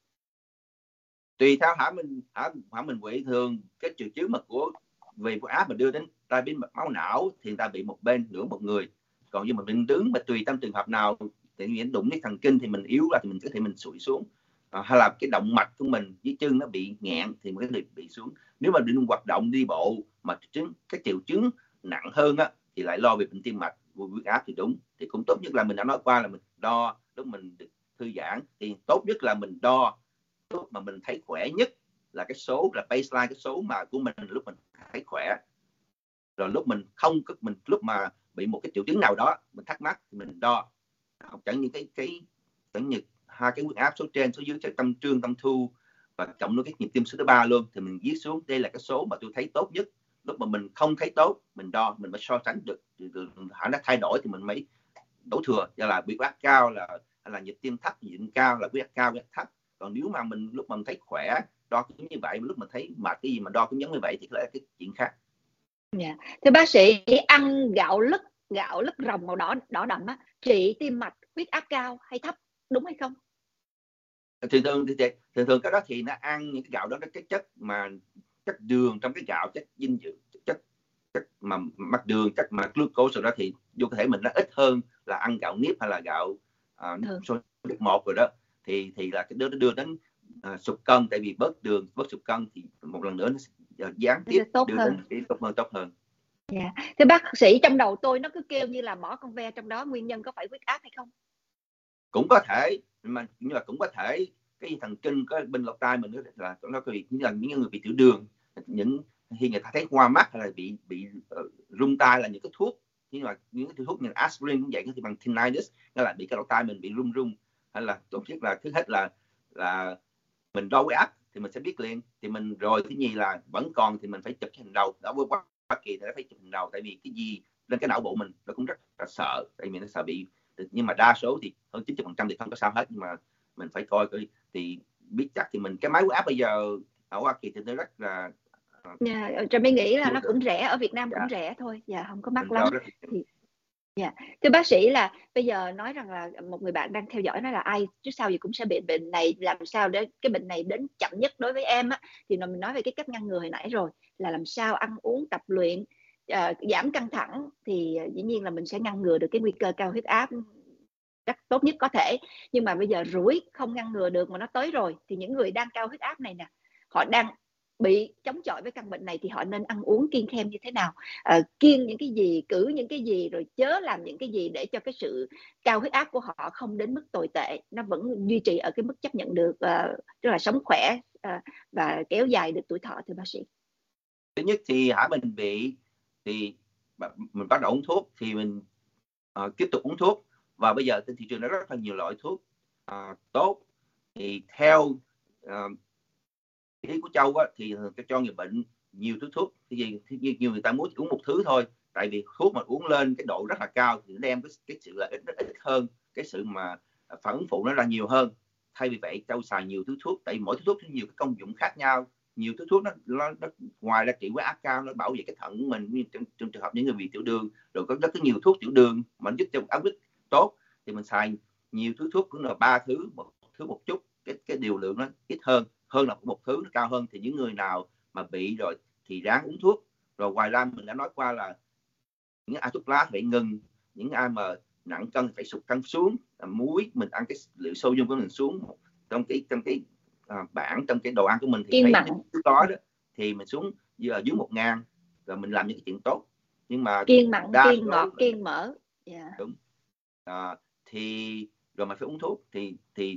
Tùy theo hả mình hả, hả mình quỵ, thường cái triệu chứng mà của về huyết áp mình đưa đến tai biến mạch máu não thì người ta bị một bên nửa một người. Còn như mà mình đứng mà tùy tâm trường hợp nào tự nhiên đụng cái thần kinh thì mình yếu ra thì mình có thể mình sụi xuống, à, hay là cái động mạch của mình dưới chân nó bị nghẹn thì mới bị, bị xuống. Nếu mà đi hoạt động đi bộ mà chứng cái triệu chứng nặng hơn á thì lại lo về bệnh tim mạch, huyết áp thì đúng. Thì cũng tốt nhất là mình đã nói qua là mình đo lúc mình được thư giãn, thì tốt nhất là mình đo lúc mà mình thấy khỏe nhất là cái số là baseline, cái số mà của mình lúc mình thấy khỏe. Rồi lúc mình không mình lúc mà bị một cái triệu chứng nào đó mình thắc mắc thì mình đo, chẳng những cái cái chẳng như hai cái huyết áp số trên số dưới, cái tâm trương tâm thu và cộng với cái nhịp tim số thứ ba luôn, thì mình viết xuống đây là cái số mà tôi thấy tốt nhất. Lúc mà mình không thấy tốt mình đo, mình mới so sánh được hả nó thay đổi thì mình mới đổ thừa, như là huyết áp cao là hay là nhịp tim thấp, nhịp tim cao là huyết áp cao, huyết áp thấp. Còn nếu mà mình lúc mà mình thấy khỏe đo cũng như vậy, lúc mình thấy mệt cái gì mà đo cũng giống như vậy thì là cái chuyện khác. Yeah. Thưa bác sĩ, ăn gạo lứt gạo lứt rồng màu đỏ đỏ đậm á trị tim mạch, huyết áp cao hay thấp, đúng hay không? Thường thường thì thường thường cái đó thì nó ăn những cái gạo đó, cái chất mà chất đường trong cái gạo, chất dinh dưỡng, chất chất mà mặt đường, chất mà glucose rồi đó thì vô cơ thể mình nó ít hơn là ăn gạo nếp hay là gạo uh, nước sôi nước một rồi đó, thì thì là cái đó nó đưa đến uh, sụt cân, tại vì bớt đường bớt sụt cân thì một lần nữa nó uh, gián tiếp tốt đưa hơn. đến cái tốt hơn tốt hơn. Yeah. Thưa bác sĩ, trong đầu tôi nó cứ kêu như là mỏ con ve trong đó, nguyên nhân có phải huyết áp hay không? Cũng có thể, mà như là cũng có thể cái thần kinh có bên lỗ tai mình nữa là nó có như là những người bị tiểu đường, những khi người ta thấy hoa mắt hay là bị bị uh, rung tai là những cái thuốc, nhưng mà những cái thuốc như aspirin cũng vậy, thì bằng tinnitus, nó là bị cái lỗ tai mình bị rung rung, hay là tốt nhất là thứ hết là là mình đo huyết áp thì mình sẽ biết liền, thì mình rồi thứ nhì là vẫn còn thì mình phải chụp hình đầu. Ở Hoa Kỳ thì phải chụp hình đầu, tại vì cái gì lên cái não bộ mình nó cũng rất là sợ, tại vì nó sợ bị, nhưng mà đa số thì hơn chín mươi phần trăm thì không có sao hết, nhưng mà mình phải coi thì biết chắc. Thì mình cái máy huyết áp bây giờ ở Hoa Kỳ thì nó rất là dạ, Trà My nghĩ là nó cũng rẻ, ở Việt Nam dạ. cũng rẻ thôi, dạ không có mắc mình lắm. Thì, dạ. Thưa bác sĩ, là bây giờ nói rằng là một người bạn đang theo dõi nói là ai trước sau gì cũng sẽ bị bệnh này, làm sao để cái bệnh này đến chậm nhất đối với em á, thì mình nói về cái cách ngăn ngừa hồi nãy rồi, là làm sao ăn uống, tập luyện, uh, giảm căng thẳng, thì dĩ nhiên là mình sẽ ngăn ngừa được cái nguy cơ cao huyết áp rất tốt nhất có thể. Nhưng mà bây giờ rủi không ngăn ngừa được mà nó tới rồi, thì những người đang cao huyết áp này nè, họ đang bị chống chọi với căn bệnh này thì họ nên ăn uống kiêng khem như thế nào, à, kiêng những cái gì, cử những cái gì, rồi chớ làm những cái gì để cho cái sự cao huyết áp của họ không đến mức tồi tệ, nó vẫn duy trì ở cái mức chấp nhận được, uh, tức là sống khỏe uh, và kéo dài được tuổi thọ. Thưa bác sĩ. Thứ nhất thì hả mình bị thì mình bắt đầu uống thuốc thì mình uh, tiếp tục uống thuốc, và bây giờ trên thị trường nó rất là nhiều loại thuốc uh, tốt. Thì theo uh, ý của Châu á, thì cho người bệnh nhiều thứ thuốc, thì gì như nhiều người ta muốn uống một thứ thôi, tại vì thuốc mà uống lên cái độ rất là cao thì nó đem cái, cái sự lợi ích rất ít hơn, cái sự mà phản ứng phụ nó ra nhiều hơn. Thay vì vậy Châu xài nhiều thứ thuốc, tại vì mỗi thứ thuốc có nhiều cái công dụng khác nhau. Nhiều thứ thuốc nó, nó, nó ngoài ra trị huyết áp cao, nó bảo vệ cái thận của mình trong, trong trường hợp những người bị tiểu đường, rồi có rất có nhiều thuốc tiểu đường mà nó giúp cho áp lực tốt, thì mình xài nhiều thứ thuốc cũng là ba thứ, một thứ một chút, cái cái điều lượng nó ít hơn hơn là một thứ nó cao hơn. Thì những người nào mà bị rồi thì ráng uống thuốc. Rồi ngoài ra mình đã nói qua là những ai thuốc lá phải ngừng, những ai mà nặng cân phải sụt cân xuống, muối mình ăn cái lượng sodium của mình xuống trong cái trong cái à, bảng trong cái đồ ăn của mình thì thấy có đó, thì mình xuống giờ dưới một ngàn rồi mình làm những cái chuyện tốt. Nhưng mà kiêng mặn, kiêng ngọt, kiêng mỡ, yeah. Đúng. À, thì rồi mình phải uống thuốc. Thì thì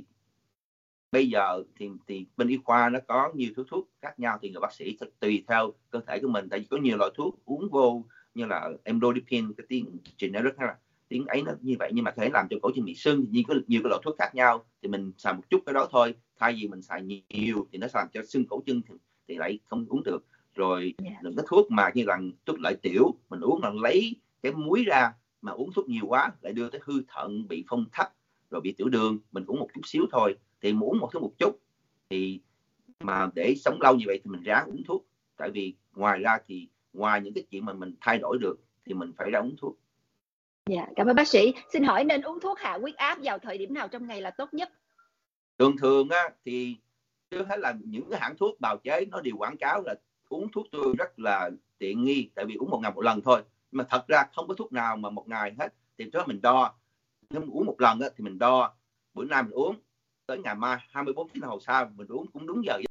bây giờ thì thì bên y khoa nó có nhiều thứ thuốc khác nhau, thì người bác sĩ sẽ tùy theo cơ thể của mình, tại vì có nhiều loại thuốc uống vô như là amlodipine, cái tiếng generic hay là tiếng ấy nó như vậy, nhưng mà có thể làm cho cổ chân bị sưng, thì có nhiều cái loại thuốc khác nhau, thì mình xài một chút cái đó thôi, thay vì mình xài nhiều thì nó làm cho sưng cổ chân thì, thì lại không uống được. Rồi yeah. Những cái thuốc mà như là thuốc lợi tiểu mình uống là lấy cái muối ra, mà uống thuốc nhiều quá lại đưa tới hư thận, bị phong thấp, rồi bị tiểu đường. Mình uống một chút xíu thôi, thì muốn một thứ một chút, thì mà để sống lâu như vậy thì mình ráng uống thuốc, tại vì ngoài ra thì ngoài những cái chuyện mà mình thay đổi được thì mình phải ra uống thuốc. Dạ, cảm ơn bác sĩ. Xin hỏi nên uống thuốc hạ huyết áp vào thời điểm nào trong ngày là tốt nhất? Thường thường á thì trước hết là những cái hãng thuốc bào chế nó đều quảng cáo là uống thuốc tôi rất là tiện nghi, tại vì uống một ngày một lần thôi, nhưng mà thật ra không có thuốc nào mà một ngày hết. Thì trước mình đo, nếu mình uống một lần á, thì mình đo bữa nay mình uống tới ngày mai hai mươi bốn tiếng đồng hồ sau mình uống cũng đúng giờ.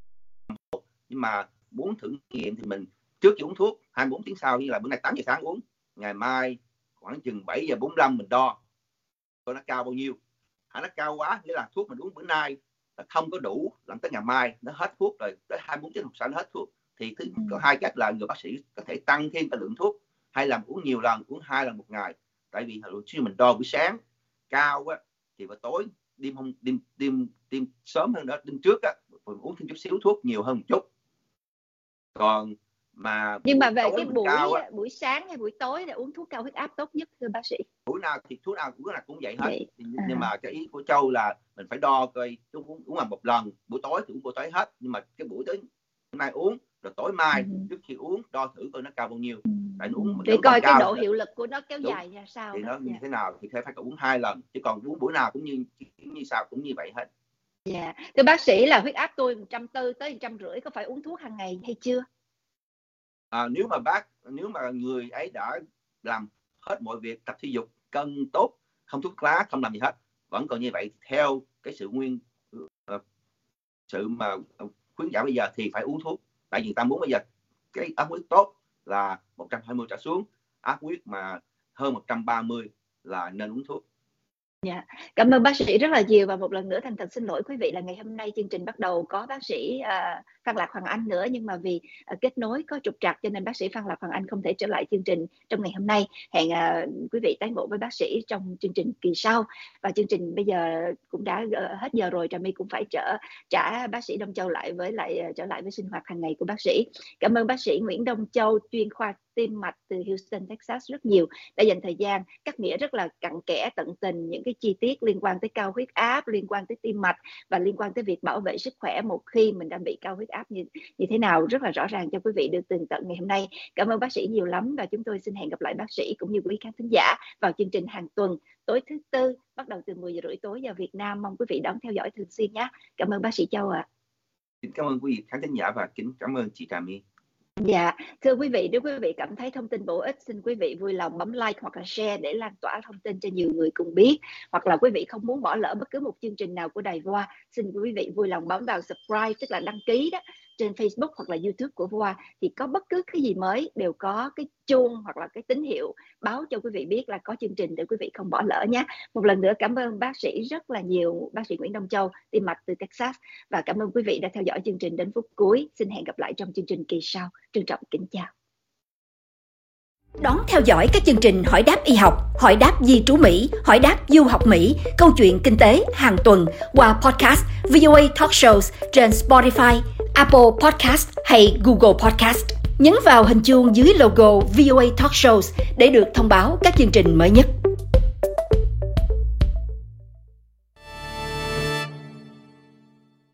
Nhưng mà muốn thử nghiệm thì mình trước khi uống thuốc hai mươi bốn tiếng sau, như là bữa nay tám giờ sáng uống, ngày mai khoảng chừng bảy giờ bốn mươi lăm mình đo coi nó cao bao nhiêu. Hả, nó cao quá nghĩa là thuốc mình uống bữa nay nó không có đủ, làm tới ngày mai nó hết thuốc rồi, tới hai mươi bốn tiếng sau nó hết thuốc. Thì thứ có hai cách là người bác sĩ có thể tăng thêm cái lượng thuốc, hay là uống nhiều lần, uống hai lần một ngày. Tại vì khi mình đo buổi sáng cao á, thì vào tối đêm hôm đêm đêm đêm sớm hơn đó, đêm trước á, mình uống thêm chút xíu thuốc nhiều hơn một chút. Còn mà nhưng mà về cái buổi cao á, buổi sáng hay buổi tối là uống thuốc cao huyết áp tốt nhất thưa bác sĩ? Buổi nào thì thuốc nào cũng là cũng vậy hết. Vậy, à. Nhưng mà cái ý của Châu là mình phải đo coi uống uống là một lần, buổi tối thì uống buổi tối hết, nhưng mà cái buổi tới hôm nay uống rồi tối mai ừ. trước khi uống đo thử coi nó cao bao nhiêu. Ừ. Tại uống để coi cái độ hiệu lực của nó kéo Đúng. dài ra sao thì đó. nó như yeah. thế nào thì phải phải uống hai lần, chứ còn uống buổi nào cũng như như sao cũng như vậy hết. Dạ. Yeah. Thưa bác sĩ, là huyết áp tôi một trăm bốn mươi tới một trăm rưỡi, có phải uống thuốc hàng ngày hay chưa? À, nếu mà bác nếu mà người ấy đã làm hết mọi việc, tập thể dục, cân tốt, không thuốc lá, không làm gì hết, vẫn còn như vậy, theo cái sự nguyên uh, sự mà uh, khuyến cáo bây giờ thì phải uống thuốc. Tại vì ta muốn bây giờ cái áp huyết tốt là một trăm hai mươi trở xuống, áp huyết mà hơn một trăm ba mươi là nên uống thuốc. Dạ, yeah. Cảm ơn bác sĩ rất là nhiều, và một lần nữa thành thật xin lỗi quý vị là ngày hôm nay chương trình bắt đầu có bác sĩ uh, Phan Lạc Hoàng Anh nữa, nhưng mà vì uh, kết nối có trục trặc cho nên bác sĩ Phan Lạc Hoàng Anh không thể trở lại chương trình trong ngày hôm nay. Hẹn uh, quý vị tái ngộ với bác sĩ trong chương trình kỳ sau. Và chương trình bây giờ cũng đã uh, hết giờ rồi, Trà My cũng phải trở trả bác sĩ Đông Châu lại với lại uh, trở lại với sinh hoạt hàng ngày của bác sĩ. Cảm ơn bác sĩ Nguyễn Đông Châu, chuyên khoa tim mạch từ Houston, Texas rất nhiều, đã dành thời gian cắt nghĩa rất là cặn kẽ, tận tình những cái chi tiết liên quan tới cao huyết áp, liên quan tới tim mạch và liên quan tới việc bảo vệ sức khỏe một khi mình đã bị cao huyết áp như, như thế nào, rất là rõ ràng cho quý vị được tường tận ngày hôm nay. Cảm ơn bác sĩ nhiều lắm, và chúng tôi xin hẹn gặp lại bác sĩ cũng như quý khán thính giả vào chương trình hàng tuần tối thứ tư bắt đầu từ mười giờ rưỡi tối giờ Việt Nam. Mong quý vị đón theo dõi thường xuyên nhé. Cảm ơn bác sĩ Châu ạ. À. Xin cảm ơn quý vị khán thính giả và kính cảm ơn chị Trà My. Dạ, thưa quý vị, nếu quý vị cảm thấy thông tin bổ ích, xin quý vị vui lòng bấm like hoặc là share để lan tỏa thông tin cho nhiều người cùng biết. Hoặc là quý vị không muốn bỏ lỡ bất cứ một chương trình nào của Đài Voa, xin quý vị vui lòng bấm vào subscribe, tức là đăng ký đó, trên Facebook hoặc là YouTube của Voa. Thì có bất cứ cái gì mới đều có cái chuông hoặc là cái tín hiệu báo cho quý vị biết là có chương trình để quý vị không bỏ lỡ nhé. Một lần nữa cảm ơn bác sĩ rất là nhiều, bác sĩ Nguyễn Đông Châu, tim mạch từ Texas. Và cảm ơn quý vị đã theo dõi chương trình đến phút cuối. Xin hẹn gặp lại trong chương trình kỳ sau. Trân trọng kính chào. Đón theo dõi các chương trình Hỏi đáp y học, Hỏi đáp di trú Mỹ, Hỏi đáp du học Mỹ, Câu chuyện kinh tế hàng tuần qua podcast vê o a Talk Shows trên Spotify, Apple Podcast hay Google Podcast. Nhấn vào hình chuông dưới logo vê o a Talk Shows để được thông báo các chương trình mới nhất.